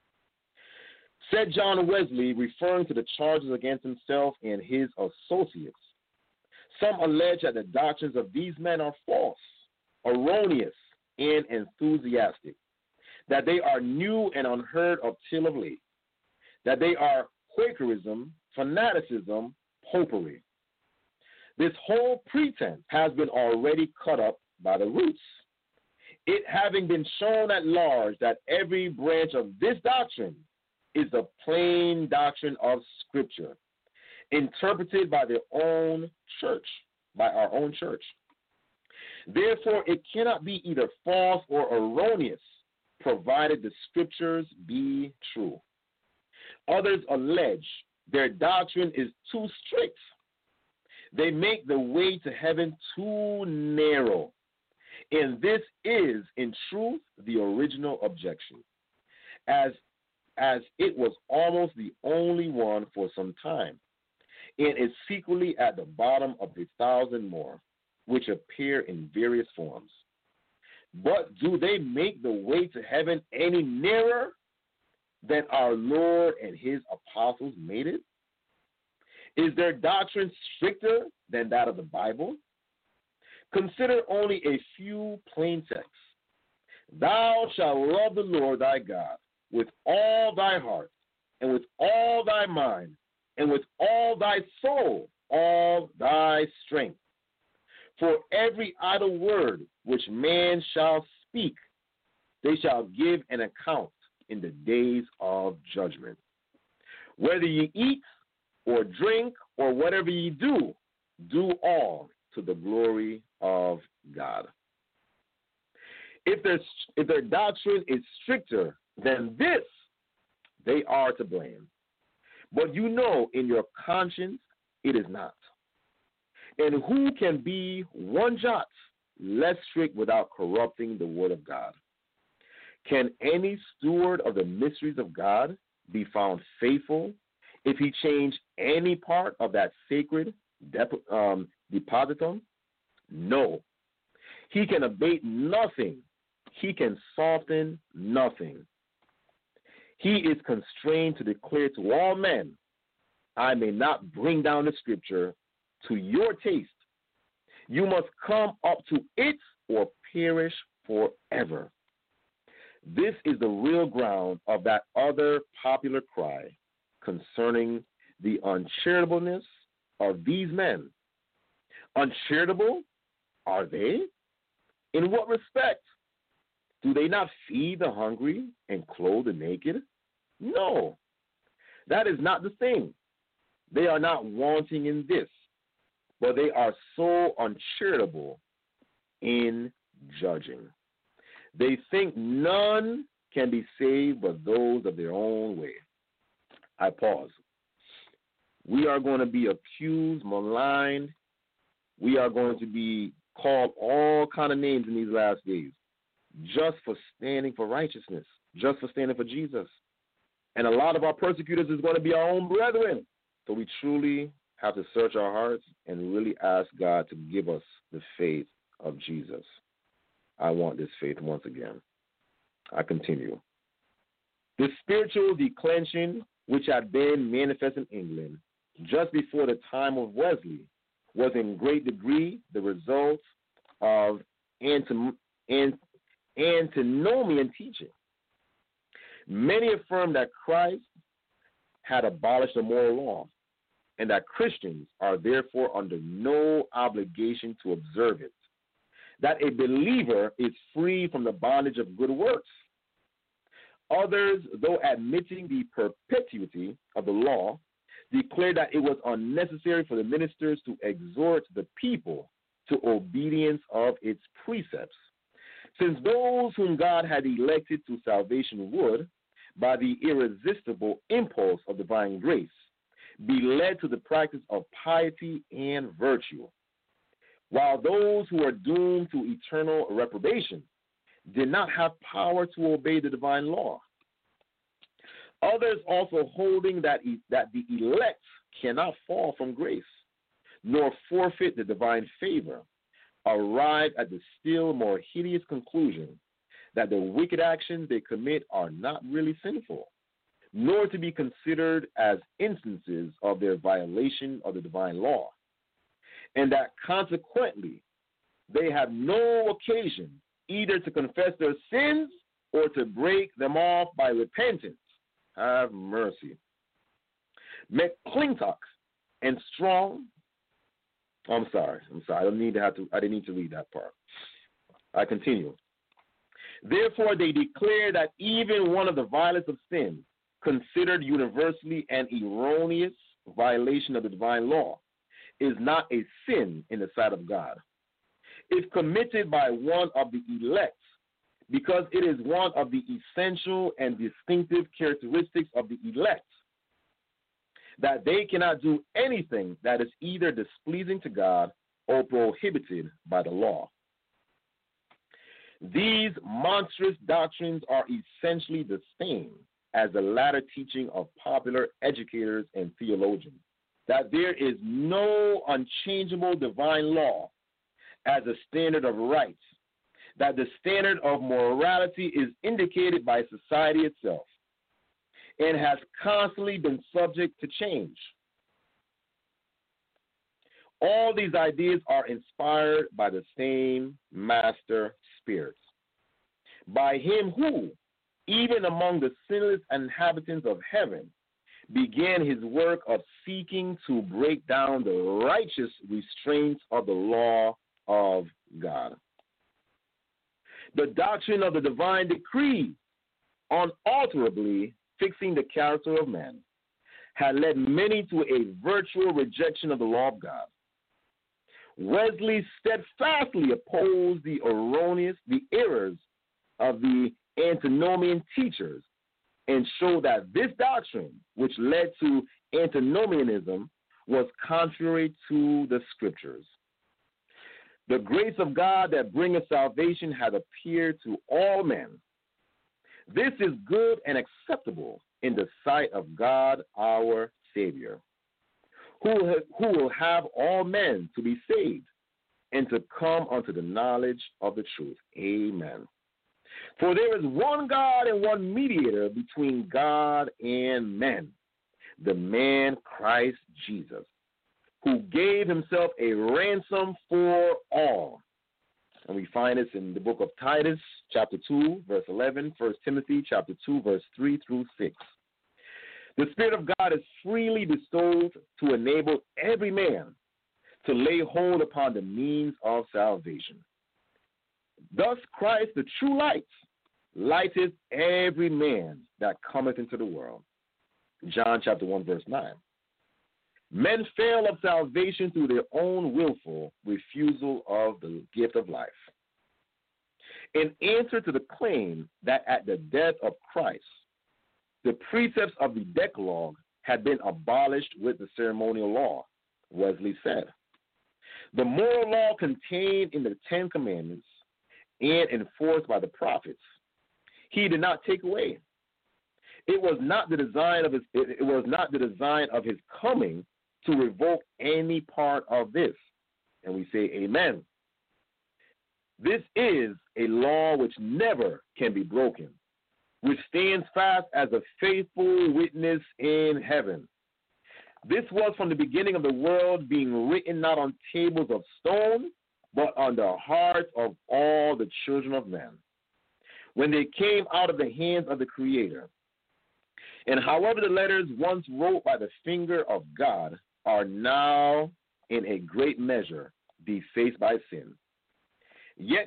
Said John Wesley, referring to the charges against himself and his associates, some allege that the doctrines of these men are false, erroneous, and enthusiastic, that they are new and unheard of till of late, that they are Quakerism, fanaticism, popery. This whole pretense has been already cut up by the roots, it having been shown at large that every branch of this doctrine is the plain doctrine of Scripture, interpreted by their own church, by our own church. Therefore, it cannot be either false or erroneous, provided the Scriptures be true. Others allege their doctrine is too strict. They make the way to heaven too narrow. And this is, in truth, the original objection, as it was almost the only one for some time, and is secretly at the bottom of 1,000 more, which appear in various forms. But do they make the way to heaven any nearer than our Lord and his apostles made it? Is their doctrine stricter than that of the Bible? Consider only a few plain texts. Thou shalt love the Lord thy God with all thy heart, and with all thy mind, and with all thy soul, all thy strength, For every idle word which man shall speak, they shall give an account in the days of judgment. Whether ye eat or drink or whatever ye do, do all to the glory of God. If their doctrine is stricter than this, they are to blame. But you know in your conscience it is not. And who can be one jot less strict without corrupting the word of God? Can any steward of the mysteries of God be found faithful if he change any part of that sacred depositum? No. He can abate nothing. He can soften nothing. He is constrained to declare to all men, I may not bring down the scripture to your taste. You must come up to it or perish forever. This is the real ground of that other popular cry concerning the uncharitableness of these men. Uncharitable are they? In what respect? Do they not feed the hungry and clothe the naked? No, that is not the thing. They are not wanting in this, but they are so uncharitable in judging. They think none can be saved but those of their own way. I pause. We are going to be accused, maligned. We are going to be called all kind of names in these last days just for standing for righteousness, just for standing for Jesus. And a lot of our persecutors is going to be our own brethren. So we truly have to search our hearts and really ask God to give us the faith of Jesus. I want this faith once again. I continue. The spiritual declension which had been manifest in England just before the time of Wesley was in great degree the result of antinomian teaching. Many affirm that Christ had abolished the moral law and that Christians are therefore under no obligation to observe it, that a believer is free from the bondage of good works. Others, though admitting the perpetuity of the law, declared that it was unnecessary for the ministers to exhort the people to obedience of its precepts, since those whom God had elected to salvation would, by the irresistible impulse of divine grace, be led to the practice of piety and virtue, while those who are doomed to eternal reprobation did not have power to obey the divine law. Others also holding that the elect cannot fall from grace, nor forfeit the divine favor, arrive at the still more hideous conclusion that the wicked actions they commit are not really sinful, nor to be considered as instances of their violation of the divine law, and that consequently they have no occasion either to confess their sins or to break them off by repentance. Have mercy. McClintock and Strong. I'm sorry. I didn't need to read that part. I continue. Therefore, they declare that even one of the violence of sin, considered universally an erroneous violation of the divine law, is not a sin in the sight of God, if committed by one of the elect, because it is one of the essential and distinctive characteristics of the elect, that they cannot do anything that is either displeasing to God or prohibited by the law. These monstrous doctrines are essentially the same as the latter teaching of popular educators and theologians, that there is no unchangeable divine law as a standard of rights, that the standard of morality is indicated by society itself and has constantly been subject to change. All these ideas are inspired by the same master spirit, by him who, even among the sinless inhabitants of heaven, began his work of seeking to break down the righteous restraints of the law of God. The doctrine of the divine decree, unalterably fixing the character of man, had led many to a virtual rejection of the law of God. Wesley steadfastly opposed the errors of the antinomian teachers and showed that this doctrine, which led to antinomianism, was contrary to the scriptures. The grace of God that bringeth salvation hath appeared to all men. This is good and acceptable in the sight of God our Savior, who will have all men to be saved and to come unto the knowledge of the truth. Amen. For there is one God and one mediator between God and men, the man Christ Jesus, who gave himself a ransom for all. And we find this in the book of Titus, chapter 2, verse 11, 1 Timothy, chapter 2, verse 3 through 6. The Spirit of God is freely bestowed to enable every man to lay hold upon the means of salvation. Thus Christ, the true light, lighteth every man that cometh into the world. John chapter 1, verse 9. Men fail of salvation through their own willful refusal of the gift of life. In answer to the claim that at the death of Christ, the precepts of the Decalogue had been abolished with the ceremonial law, Wesley said, the moral law contained in the Ten Commandments and enforced by the prophets, he did not take away. It was not the design of his coming to revoke any part of this. And we say amen. This is a law which never can be broken, which stands fast as a faithful witness in heaven. This was from the beginning of the world, being written not on tables of stone, but on the hearts of all the children of men, when they came out of the hands of the Creator. And however the letters once wrote by the finger of God are now in a great measure defaced by sin, yet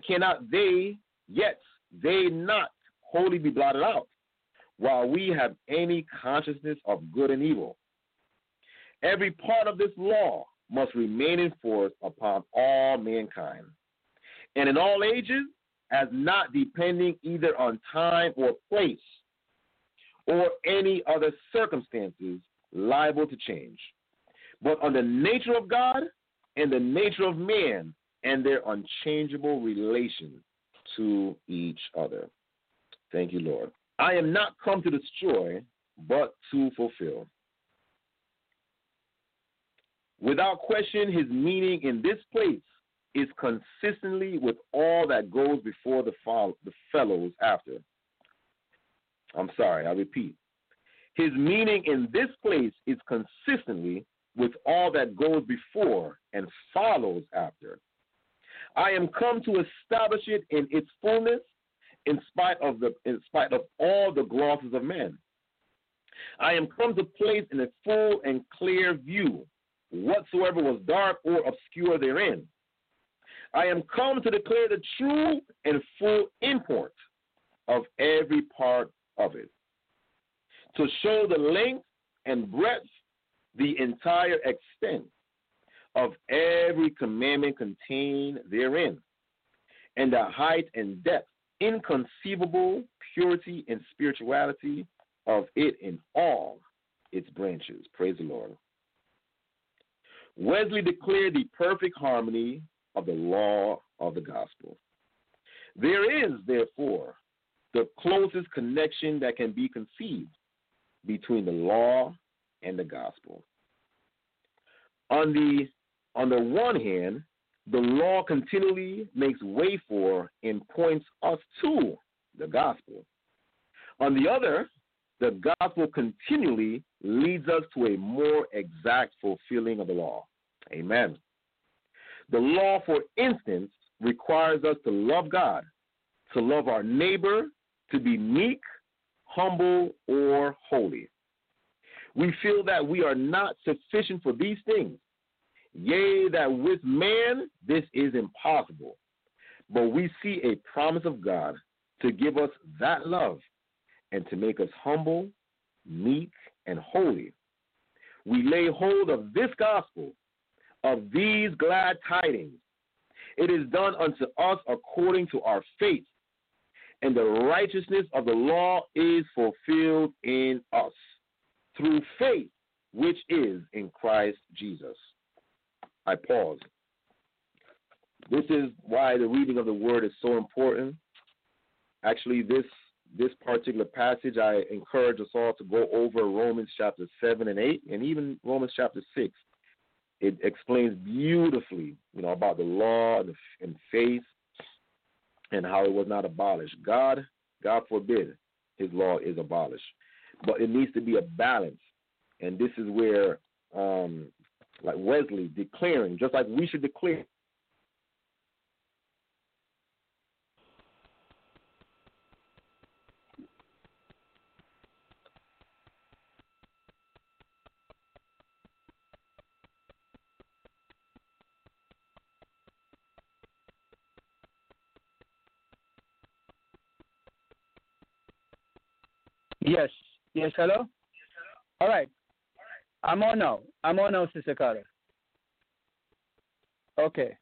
they not wholly be blotted out, while we have any consciousness of good and evil. Every part of this law must remain in force upon all mankind, and in all ages, as not depending either on time or place, or any other circumstances liable to change, but on the nature of God and the nature of man and their unchangeable relation to each other. Thank you, Lord. I am not come to destroy, but to fulfill. Without question, his meaning in this place is consistently with all that goes before the fellows after. I'm sorry, I repeat. His meaning in this place is consistently with all that goes before and follows after. I am come to establish it in its fullness in spite of all the glosses of men. I am come to place in a full and clear view whatsoever was dark or obscure therein. I am come to declare the true and full import of every part of it, to show the length and breadth, the entire extent of every commandment contained therein, and the height and depth, inconceivable purity and spirituality of it in all its branches. Praise the Lord. Wesley declared the perfect harmony of the law of the gospel. There is, therefore, the closest connection that can be conceived between the law and the gospel. On the one hand, the law continually makes way for and points us to the gospel. On the other, the gospel continually leads us to a more exact fulfilling of the law. Amen. The law, for instance, requires us to love God, to love our neighbor, to be meek, humble, or holy. We feel that we are not sufficient for these things, Yea, that with man this is impossible. But we see a promise of God to give us that love and to make us humble, meek, and holy. We lay hold of this gospel, of these glad tidings. It is done unto us according to our faith, and the righteousness of the law is fulfilled in us through faith, which is in Christ Jesus. I pause. This is why the reading of the word is so important. Actually, this particular passage, I encourage us all to go over Romans chapter 7 and 8, and even Romans chapter 6. It explains beautifully, about the law and faith and how it was not abolished. God forbid, his law is abolished. But it needs to be a balance. And this is where, like Wesley declaring, just like we should declare. Yes, hello? All right. I'm on now, Sister Carter. Okay.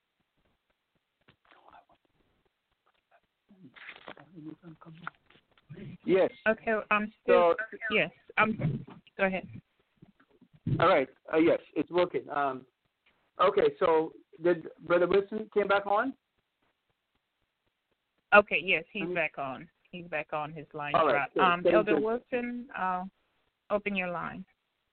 Yes. Okay, yes. Go ahead. All right. Yes, it's working. Okay, so did Brother Wilson came back on? Okay, yes, he's back on. He's back on. His line dropped. Elder Wilson, open your line.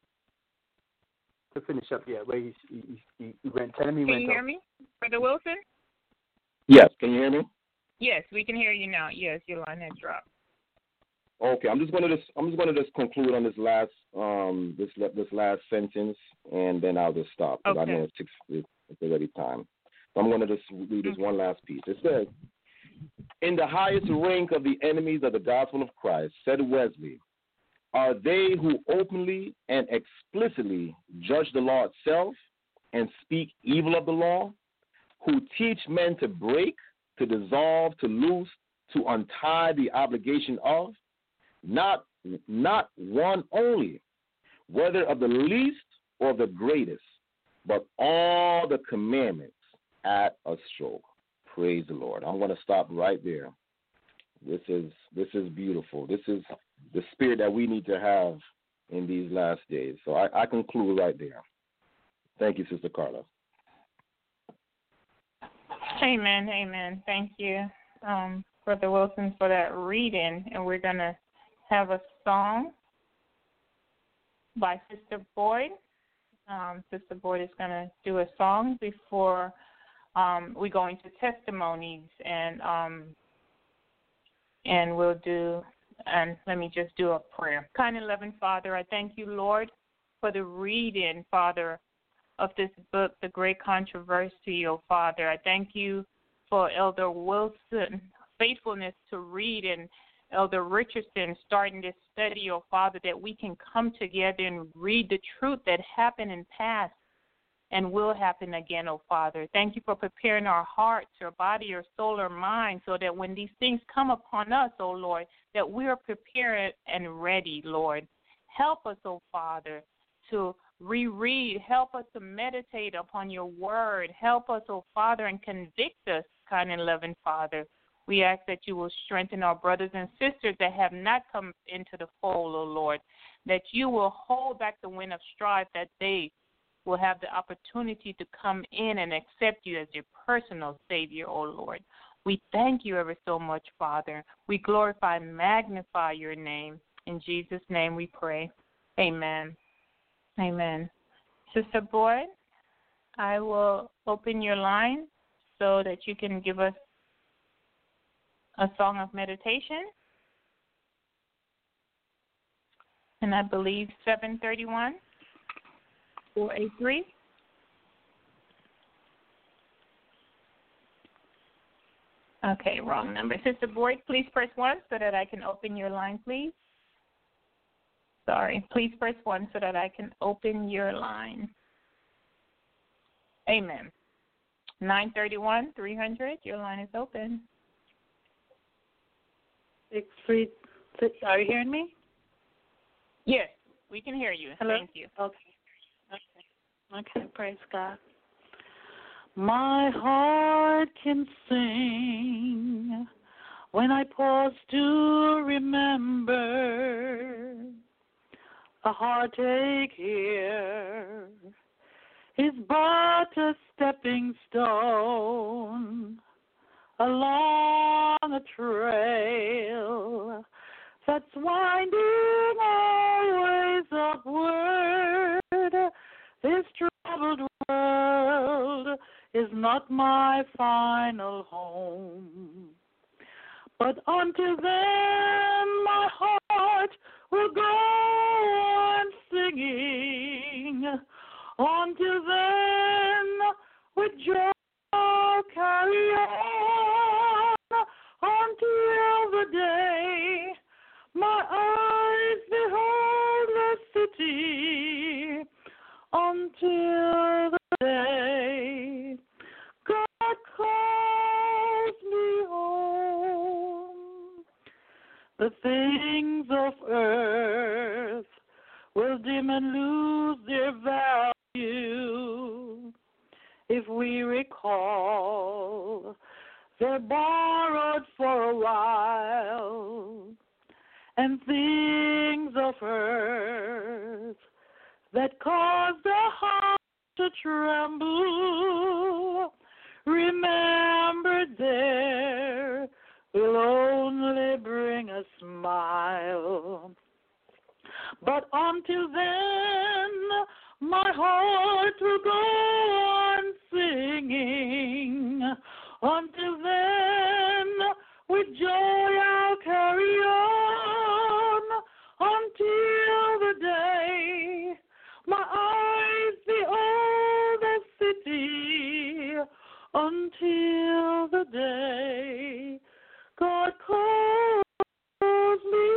To finish up, where he went. Tell him he Can went. You hear me, Brother Wilson? Yes, can you hear me? Yes, we can hear you now. Yes, your line had dropped. Okay, I'm just gonna conclude on this last last sentence, and then I'll just stop because I know it's already time. So I'm gonna just read this one last piece. It says, "In the highest rank of the enemies of the gospel of Christ," said Wesley, "are they who openly and explicitly judge the law itself and speak evil of the law, who teach men to break, to dissolve, to loose, to untie the obligation of, not one only, whether of the least or the greatest, but all the commandments at a stroke." Praise the Lord. I'm going to stop right there. This is beautiful. This is the spirit that we need to have in these last days. So I conclude right there. Thank you, Sister Carla. Amen. Thank you, Brother Wilson, for that reading. And we're going to have a song by Sister Boyd. Sister Boyd is going to do a song before we go into testimonies, and we'll do, and let me just do a prayer. Kind and loving Father, I thank you, Lord, for the reading, Father, of this book, The Great Controversy, oh Father. I thank you for Elder Wilson's faithfulness to read, and Elder Richardson starting this study, oh Father, that we can come together and read the truth that happened in past and will happen again, oh Father. Thank you for preparing our hearts, our body, our soul, our mind, so that when these things come upon us, oh Lord, that we are prepared and ready, Lord. Help us, oh Father, to reread. Help us to meditate upon your word. Help us, oh Father, and convict us, kind and loving Father. We ask that you will strengthen our brothers and sisters that have not come into the fold, oh Lord, that you will hold back the wind of strife, that they will have the opportunity to come in and accept you as your personal Savior, oh Lord. We thank you ever so much, Father. We glorify and magnify your name. In Jesus' name we pray. Amen. Amen. Sister Boyd, I will open your line so that you can give us a song of meditation. And I believe 731. 483. Okay, wrong number. Sister Boyd, please press 1 so that I can open your line, please. Sorry. Please press 1 so that I can open your line. Amen. 931-300, your line is open. 636. Are you hearing me? Yes, we can hear you. Hello? Thank you. Okay, praise God. My heart can sing when I pause to remember. A heartache here is but a stepping stone along a trail that's winding always upward. This troubled world is not my final home. But until then, my heart will go on singing. Until then, with joy I'll carry on. Until the day my eyes behold the city. Until the day God calls me home. The things of earth will dim and lose their value if we recall they're borrowed for a while. And things of earth that cause the heart to tremble, remembered there will only bring a smile. But until then, my heart will go on singing. Until then, with joy I'll carry on. Until the day my eyes behold the city. Until the day God calls me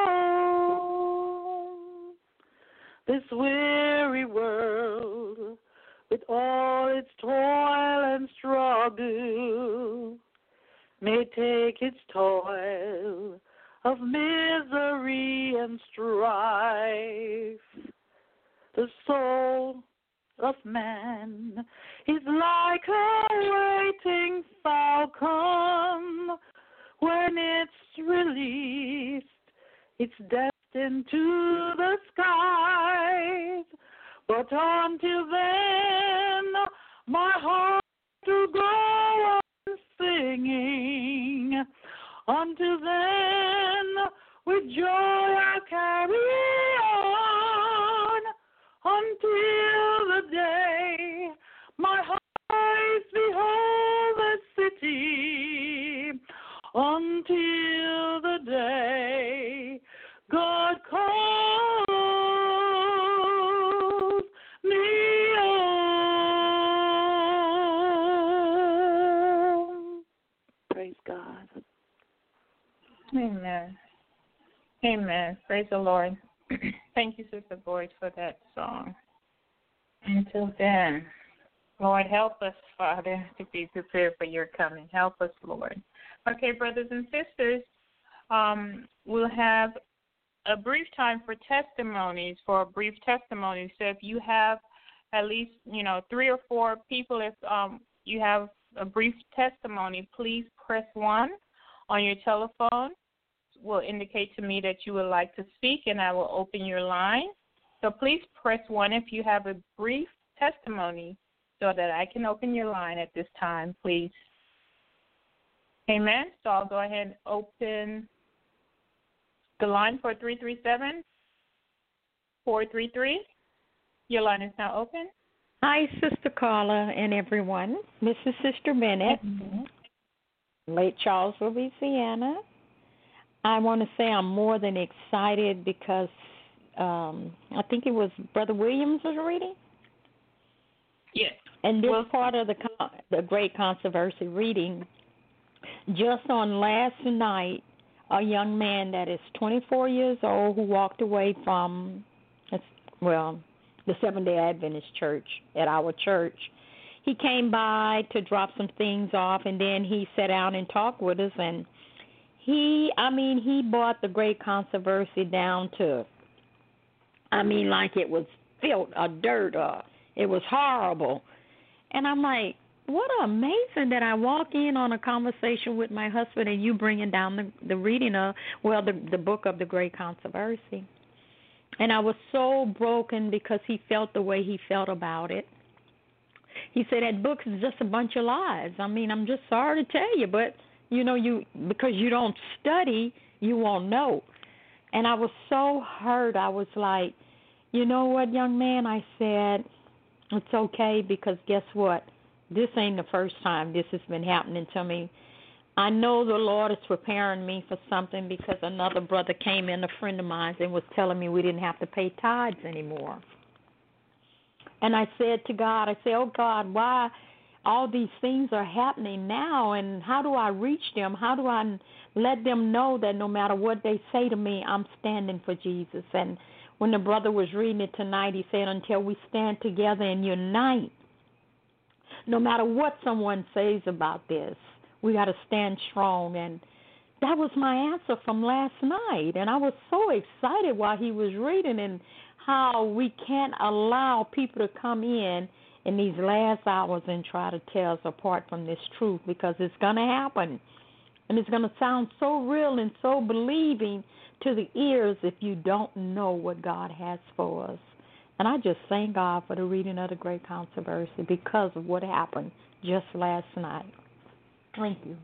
home. This weary world, with all its toil and struggle, may take its toll of misery and strife. The soul of man is like a waiting falcon. When it's released, it's destined to the skies. But until then, my heart will go on singing. Until then, with joy I'll carry on. Until the day my eyes behold the city. Until the day God calls me home. Praise God. Amen. Amen. Praise the Lord. Thank you, Sister Boyd, for that song. Until then, Lord, help us, Father, to be prepared for your coming. Help us, Lord. Okay, brothers and sisters, we'll have a brief time for testimonies, for a brief testimony. So if you have at least, 3 or 4 people, if you have a brief testimony, please press 1 on your telephone. Will indicate to me that you would like to speak, and I will open your line. So please press 1 if you have a brief testimony so that I can open your line at this time, please. Amen. So I'll go ahead and open the line for 337-433. Your line is now open. Hi, Sister Carla and everyone. This is Sister Bennett, Lake Charles, Louisiana. I want to say I'm more than excited because I think it was Brother Williams was reading. Yes. And this part of the Great Controversy reading, just on last night, a young man that is 24 years old who walked away from, the Seventh-day Adventist church at our church. he came by to drop some things off, and then he sat down and talked with us. And he brought the Great Controversy down to, like it was filth or dirt or it was horrible. And I'm like, what amazing that I walk in on a conversation with my husband and you bringing down the reading of, the book of the Great Controversy. And I was so broken because he felt the way he felt about it. He said that book is just a bunch of lies. I'm just sorry to tell you, but, because you don't study, you won't know. And I was so hurt. I was like, you know what, young man? I said, it's okay, because guess what? This ain't the first time this has been happening to me. I know the Lord is preparing me for something, because another brother came in, a friend of mine, and was telling me we didn't have to pay tithes anymore. And I said to God, oh, God, why all these things are happening now, and how do I reach them? How do I let them know that no matter what they say to me, I'm standing for Jesus? And when the brother was reading it tonight, he said, until we stand together and unite, no matter what someone says about this, we got to stand strong. And that was my answer from last night. And I was so excited while he was reading, and how we can't allow people to come in these last hours and try to tear us apart from this truth, because it's going to happen. And it's going to sound so real and so believing to the ears if you don't know what God has for us. And I just thank God for the reading of the Great Controversy because of what happened just last night. Thank you.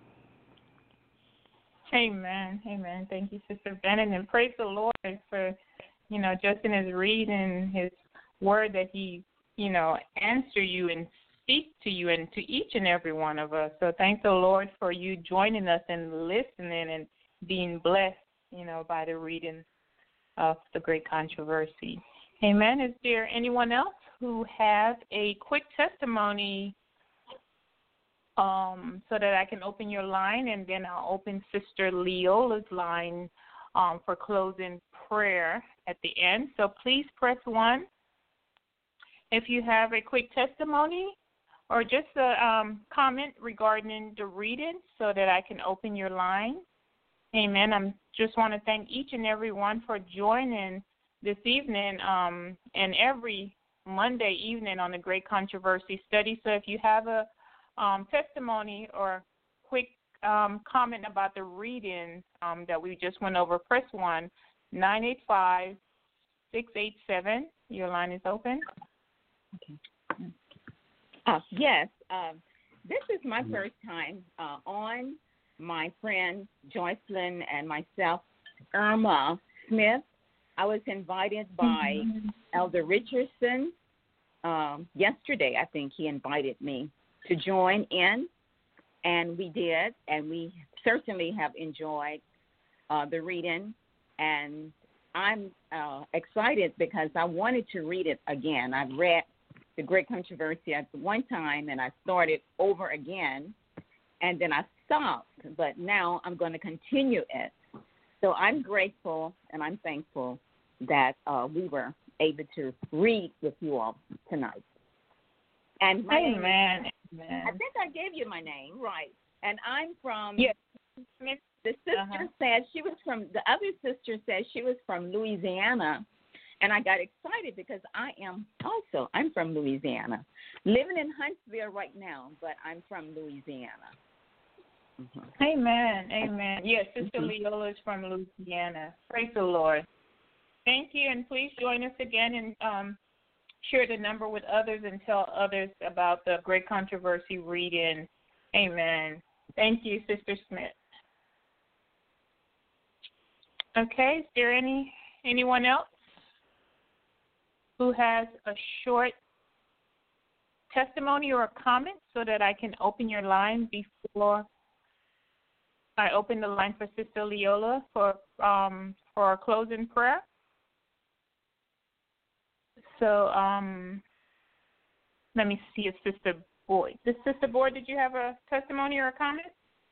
Amen. Amen. Thank you, Sister Bennett. And praise the Lord for, just in his reading, his word that he, answer you and speak to you and to each and every one of us. So thank the Lord for you joining us and listening and being blessed, by the reading of the Great Controversy. Amen. Is there anyone else who has a quick testimony so that I can open your line, and then I'll open Sister Leola's line for closing prayer at the end. So please press 1 if you have a quick testimony or just a comment regarding the reading so that I can open your line. Amen. I just want to thank each and every one for joining this evening and every Monday evening on the Great Controversy Study. So if you have a testimony or quick comment about the reading that we just went over, press 1, 985-687. Your line is open. Okay. Yes, this is my first time on. My friend Joycelyn and myself, Irma Smith. I was invited by Elder Richardson yesterday. I think he invited me to join in, and we did, and we certainly have enjoyed the reading, and I'm excited because I wanted to read it again. I've read the Great Controversy at one time, and I started over again, and then I stopped, but now I'm going to continue it. So I'm grateful and I'm thankful that we were able to read with you all tonight. And my Amen. name, I think I gave you my name, right? And I'm from, yes. The sister said she was from, the other sister said she was from Louisiana. And I got excited because I'm from Louisiana. Living in Huntsville right now, but I'm from Louisiana. Mm-hmm. Amen. Amen. Yes, Sister Leola is from Louisiana. Praise the Lord. Thank you, and please join us again and share the number with others and tell others about the Great Controversy reading. Amen. Thank you, Sister Smith. Okay, is there anyone else who has a short testimony or a comment so that I can open your line before I open the line for Sister Leola for our closing prayer? So let me see if Sister Boyd. Sister Boyd, did you have a testimony or a comment?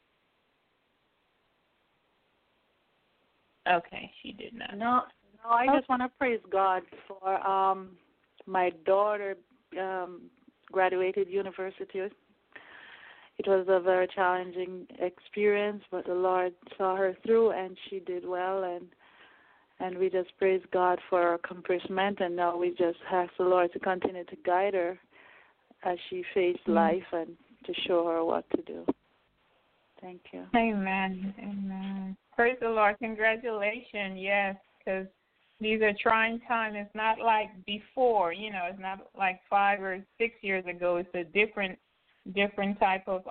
Okay, she did not. No, I just want to praise God for my daughter graduated university. It was a very challenging experience, but the Lord saw her through, and she did well, and we just praise God for her accomplishment, and now we just ask the Lord to continue to guide her as she faced life and to show her what to do. Thank you. Amen. Amen. Praise the Lord. Congratulations. Yes, because these are trying times. It's not like before. It's not like 5 or 6 years ago. It's a different type of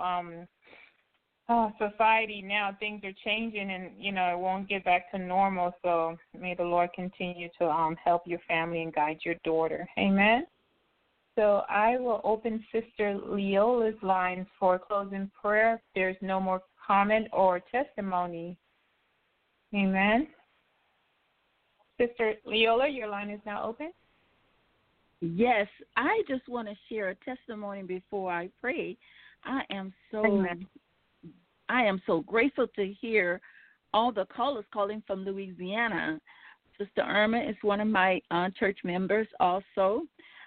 society now. Things are changing, and it won't get back to normal. So may the Lord continue to help your family and guide your daughter. Amen. So I will open Sister Leola's line for closing prayer if there's no more comment or testimony. Amen. Sister Leola, your line is now open. Yes, I just want to share a testimony before I pray. I am so grateful to hear all the callers calling from Louisiana. Sister Irma is one of my church members also.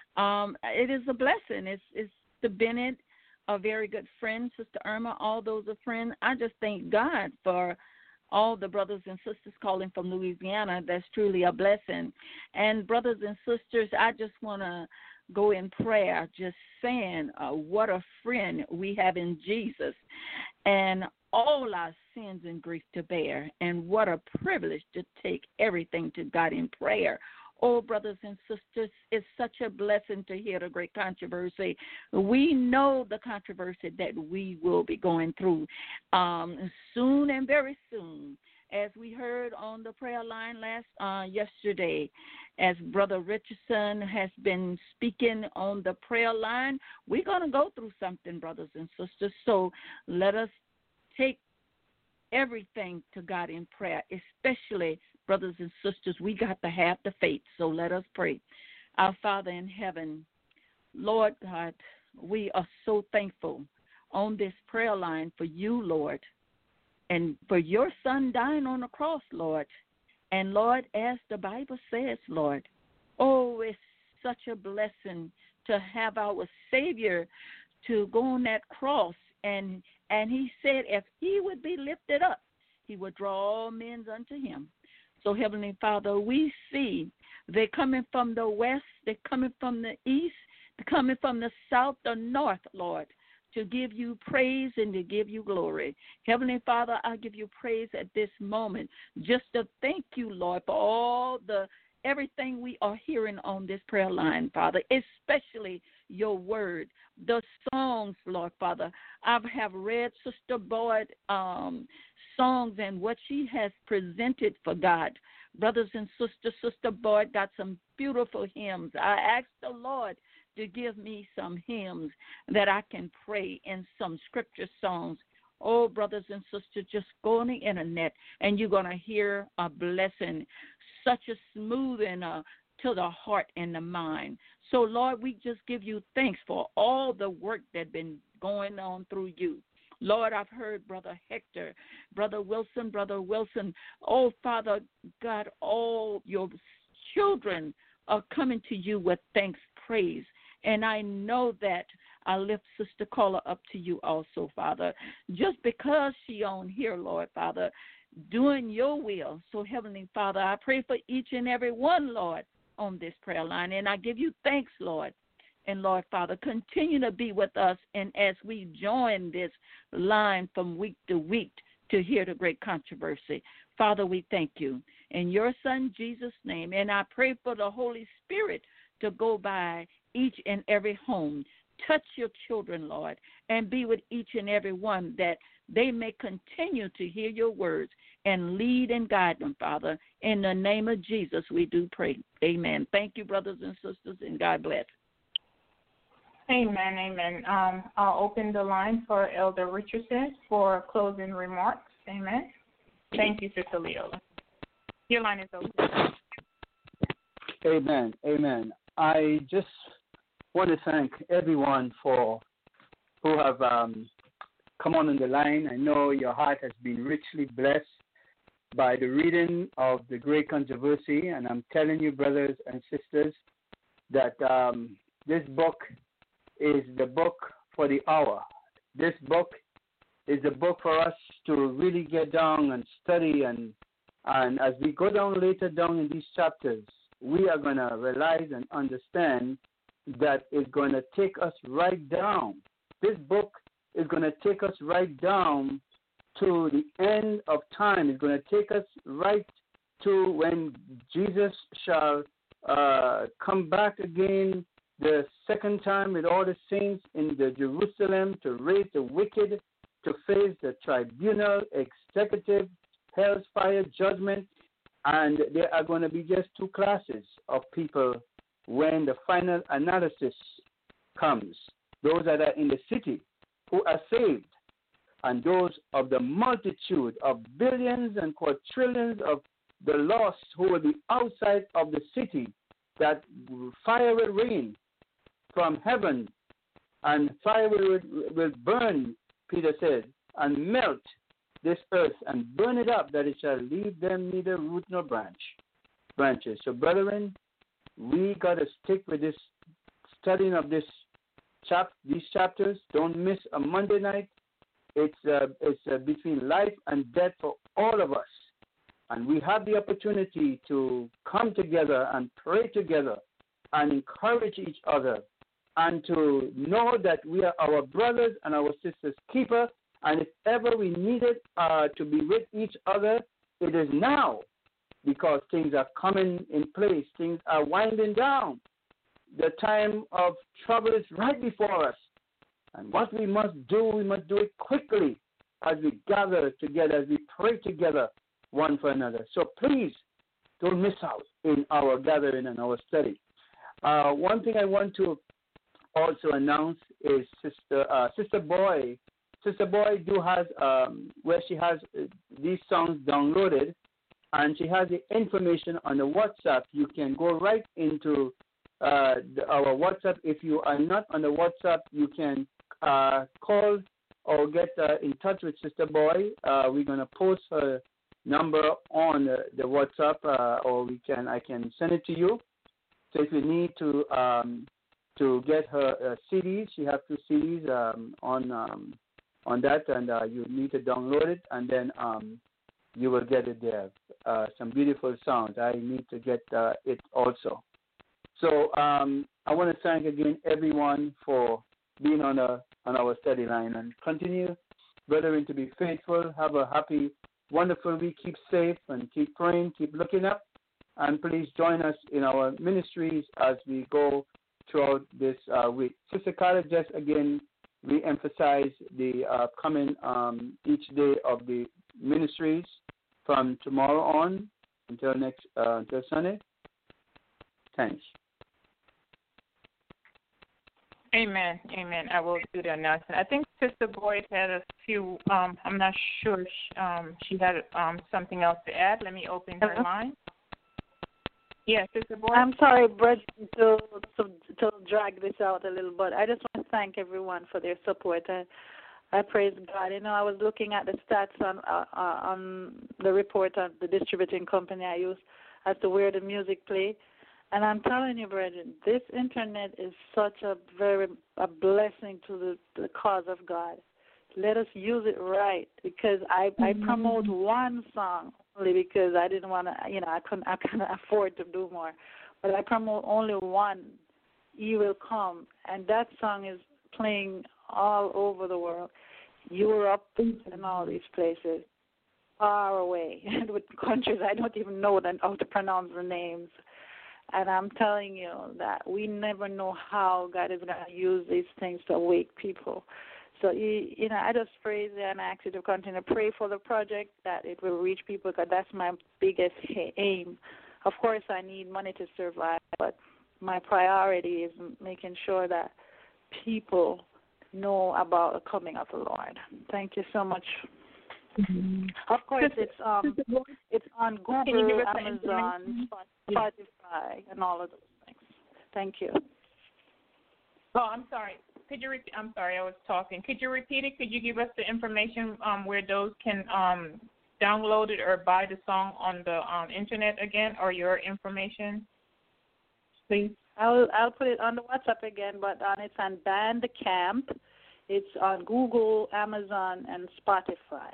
It is a blessing. It's the Bennett, a very good friend, Sister Irma, all those are friends. I just thank God for all the brothers and sisters calling from Louisiana. That's truly a blessing. And brothers and sisters, I just want to go in prayer just saying what a friend we have in Jesus and all our sins and grief to bear, and what a privilege to take everything to God in prayer. Oh, brothers and sisters, it's such a blessing to hear the great controversy. We know the controversy that we will be going through soon and very soon. As we heard on the prayer line yesterday, as Brother Richardson has been speaking on the prayer line, we're going to go through something, brothers and sisters. So let us take everything to God in prayer, especially brothers and sisters, we got to have the faith, so let us pray. Our Father in heaven, Lord God, we are so thankful on this prayer line for you, Lord, and for your Son dying on the cross, Lord. And, Lord, as the Bible says, Lord, oh, it's such a blessing to have our Savior to go on that cross, and he said if he would be lifted up, he would draw all men unto him. So, Heavenly Father, we see they're coming from the west, they're coming from the east, they're coming from the south, the north, Lord, to give you praise and to give you glory. Heavenly Father, I give you praise at this moment just to thank you, Lord, for all everything we are hearing on this prayer line, Father, especially your word, the songs, Lord, Father. I have read Sister Boyd songs and what she has presented for God. Brothers and sisters, Sister Boyd got some beautiful hymns. I asked the Lord to give me some hymns that I can pray in some scripture songs. Oh, brothers and sisters, just go on the internet and you're going to hear a blessing, such a smoothing to the heart and the mind. So, Lord, we just give you thanks for all the work that's been going on through you. Lord, I've heard Brother Hector, Brother Wilson. Oh, Father God, all your children are coming to you with thanks, praise. And I know that I lift Sister Carla up to you also, Father, just because she on here, Lord, Father, doing your will. So, Heavenly Father, I pray for each and every one, Lord, on this prayer line. And I give you thanks, Lord. And, Lord, Father, continue to be with us. And as we join this line from week to week to hear the great controversy, Father, we thank you. In your Son, Jesus' name. And I pray for the Holy Spirit to go by each and every home. Touch your children, Lord, and be with each and every one that they may continue to hear your words and lead and guide them, Father. In the name of Jesus, we do pray. Amen. Thank you, brothers and sisters, and God bless. Amen, amen. I'll open the line for Elder Richardson for closing remarks. Amen. Thank you, Sister Leola. Your line is open. Amen, amen. I just want to thank everyone who have come on the line. I know your heart has been richly blessed by the reading of the great controversy, and I'm telling you, brothers and sisters, that this book is the book for the hour. This book is a book for us to really get down and study, and as we go down later down in these chapters, we are going to realize and understand that it's going to take us right down. This book is going to take us right down to the end of time. It's going to take us right to when Jesus shall come back again the second time with all the saints in the Jerusalem to raise the wicked, to face the tribunal, executive, hell's fire judgment. And there are going to be just two classes of people when the final analysis comes. Those that are in the city who are saved, and those of the multitude of billions and quadrillions of the lost who will be outside of the city, that fire will rain from heaven, and fire will burn, Peter said, and melt this earth and burn it up, that it shall leave them neither root nor branches. So, brethren, we got to stick with this studying of these chapters. Don't miss a Monday night. It's between life and death for all of us. And we have the opportunity to come together and pray together and encourage each other, and to know that we are our brothers and our sisters' keeper. And if ever we needed to be with each other, it is now, because things are coming in place. Things are winding down. The time of trouble is right before us. And what we must do it quickly as we gather together, as we pray together one for another. So please don't miss out in our gathering and our study. One thing I want to also announce is Sister Boy. Sister Boy has where she has these songs downloaded, and she has the information on the WhatsApp. You can go right into our WhatsApp. If you are not on the WhatsApp, you can call or get in touch with Sister Boy. We're going to post her number on the WhatsApp, or I can send it to you. So if you need to get her CDs, she has 2 CDs on that, and you need to download it, and then you will get it there. Some beautiful songs. I need to get it also. So I want to thank again everyone for being on our study line, and continue, brethren, to be faithful. Have a happy, wonderful week. Keep safe and keep praying. Keep looking up, and please join us in our ministries as we go throughout this week. Sister Carla just again re-emphasize the coming each day of the ministries from tomorrow on until Sunday. Thanks. Amen. I will do the announcement. I think Sister Boyd had a few. I'm not sure. She had something else to add. Let me open her line. Yes, Sister Boyd. I'm sorry, Bridget, to drag this out a little, but I just want to thank everyone for their support. I praise God. I was looking at the stats on the report of the distributing company I use as to where the music play. And I'm telling you, brethren, this internet is such a blessing to the cause of God. Let us use it right, because I promote one song only because I didn't want to, I couldn't afford to do more. But I promote only one, "He Will Come," and that song is playing all over the world, Europe and all these places, far away, and with countries I don't even know how to pronounce the names. And I'm telling you that we never know how God is going to use these things to awake people. So, I just praise you and ask you to continue to pray for the project, that it will reach people, because that's my biggest aim. Of course, I need money to survive, but my priority is making sure that people know about the coming of the Lord. Thank you so much. Mm-hmm. Of course, it's on Google, Amazon, Spotify, and all of those things. Thank you. Oh, I'm sorry. Could you repeat? I'm sorry, I was talking. Could you repeat it? Could you give us the information where those can download it or buy the song on the internet again, or your information, please? I'll put it on the WhatsApp again, but it's on Bandcamp. It's on Google, Amazon, and Spotify.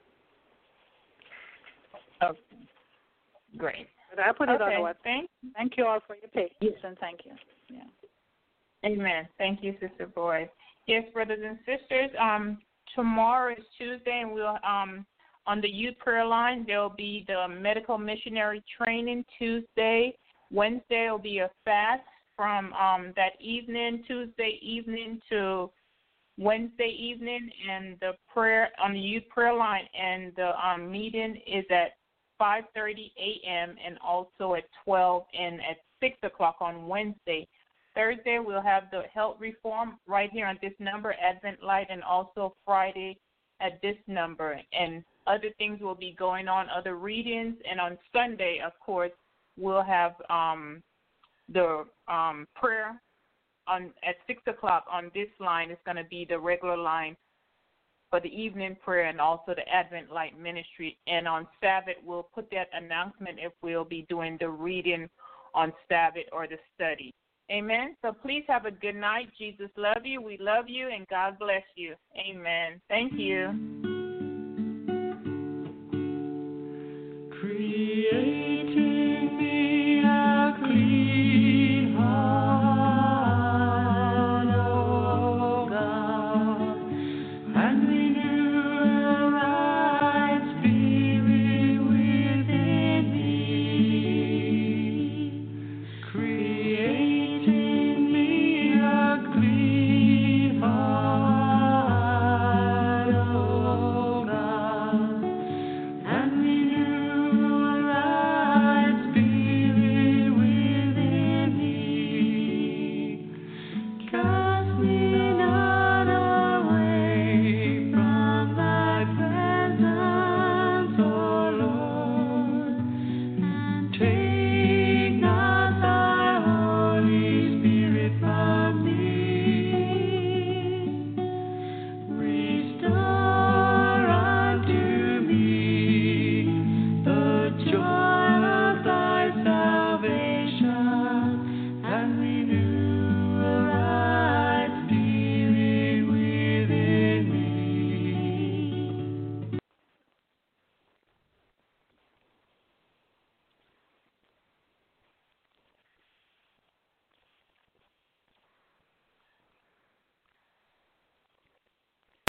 Okay. Great. But I'll put it on the WhatsApp. Thank you all for your patience, and thank you. Yeah. Amen. Thank you, Sister Boyd. Yes, brothers and sisters, tomorrow is Tuesday, and we'll on the youth prayer line, there will be the medical missionary training Tuesday. Wednesday will be a fast from that evening, Tuesday evening to Wednesday evening, and the prayer on the youth prayer line, and the meeting is at 5:30 a.m. and also at 12 and at 6 o'clock on Wednesday. Thursday we'll have the health reform right here on this number, Advent Light, and also Friday at this number. And other things will be going on, other readings. And on Sunday, of course, we'll have the prayer at 6 o'clock on this line. It's going to be the regular line for the evening prayer and also the Advent Light Ministry. And on Sabbath, we'll put that announcement if we'll be doing the reading on Sabbath or the study. Amen. So please have a good night. Jesus love you. We love you, and God bless you. Amen. Thank you. Creating me a clean heart, O God, and renew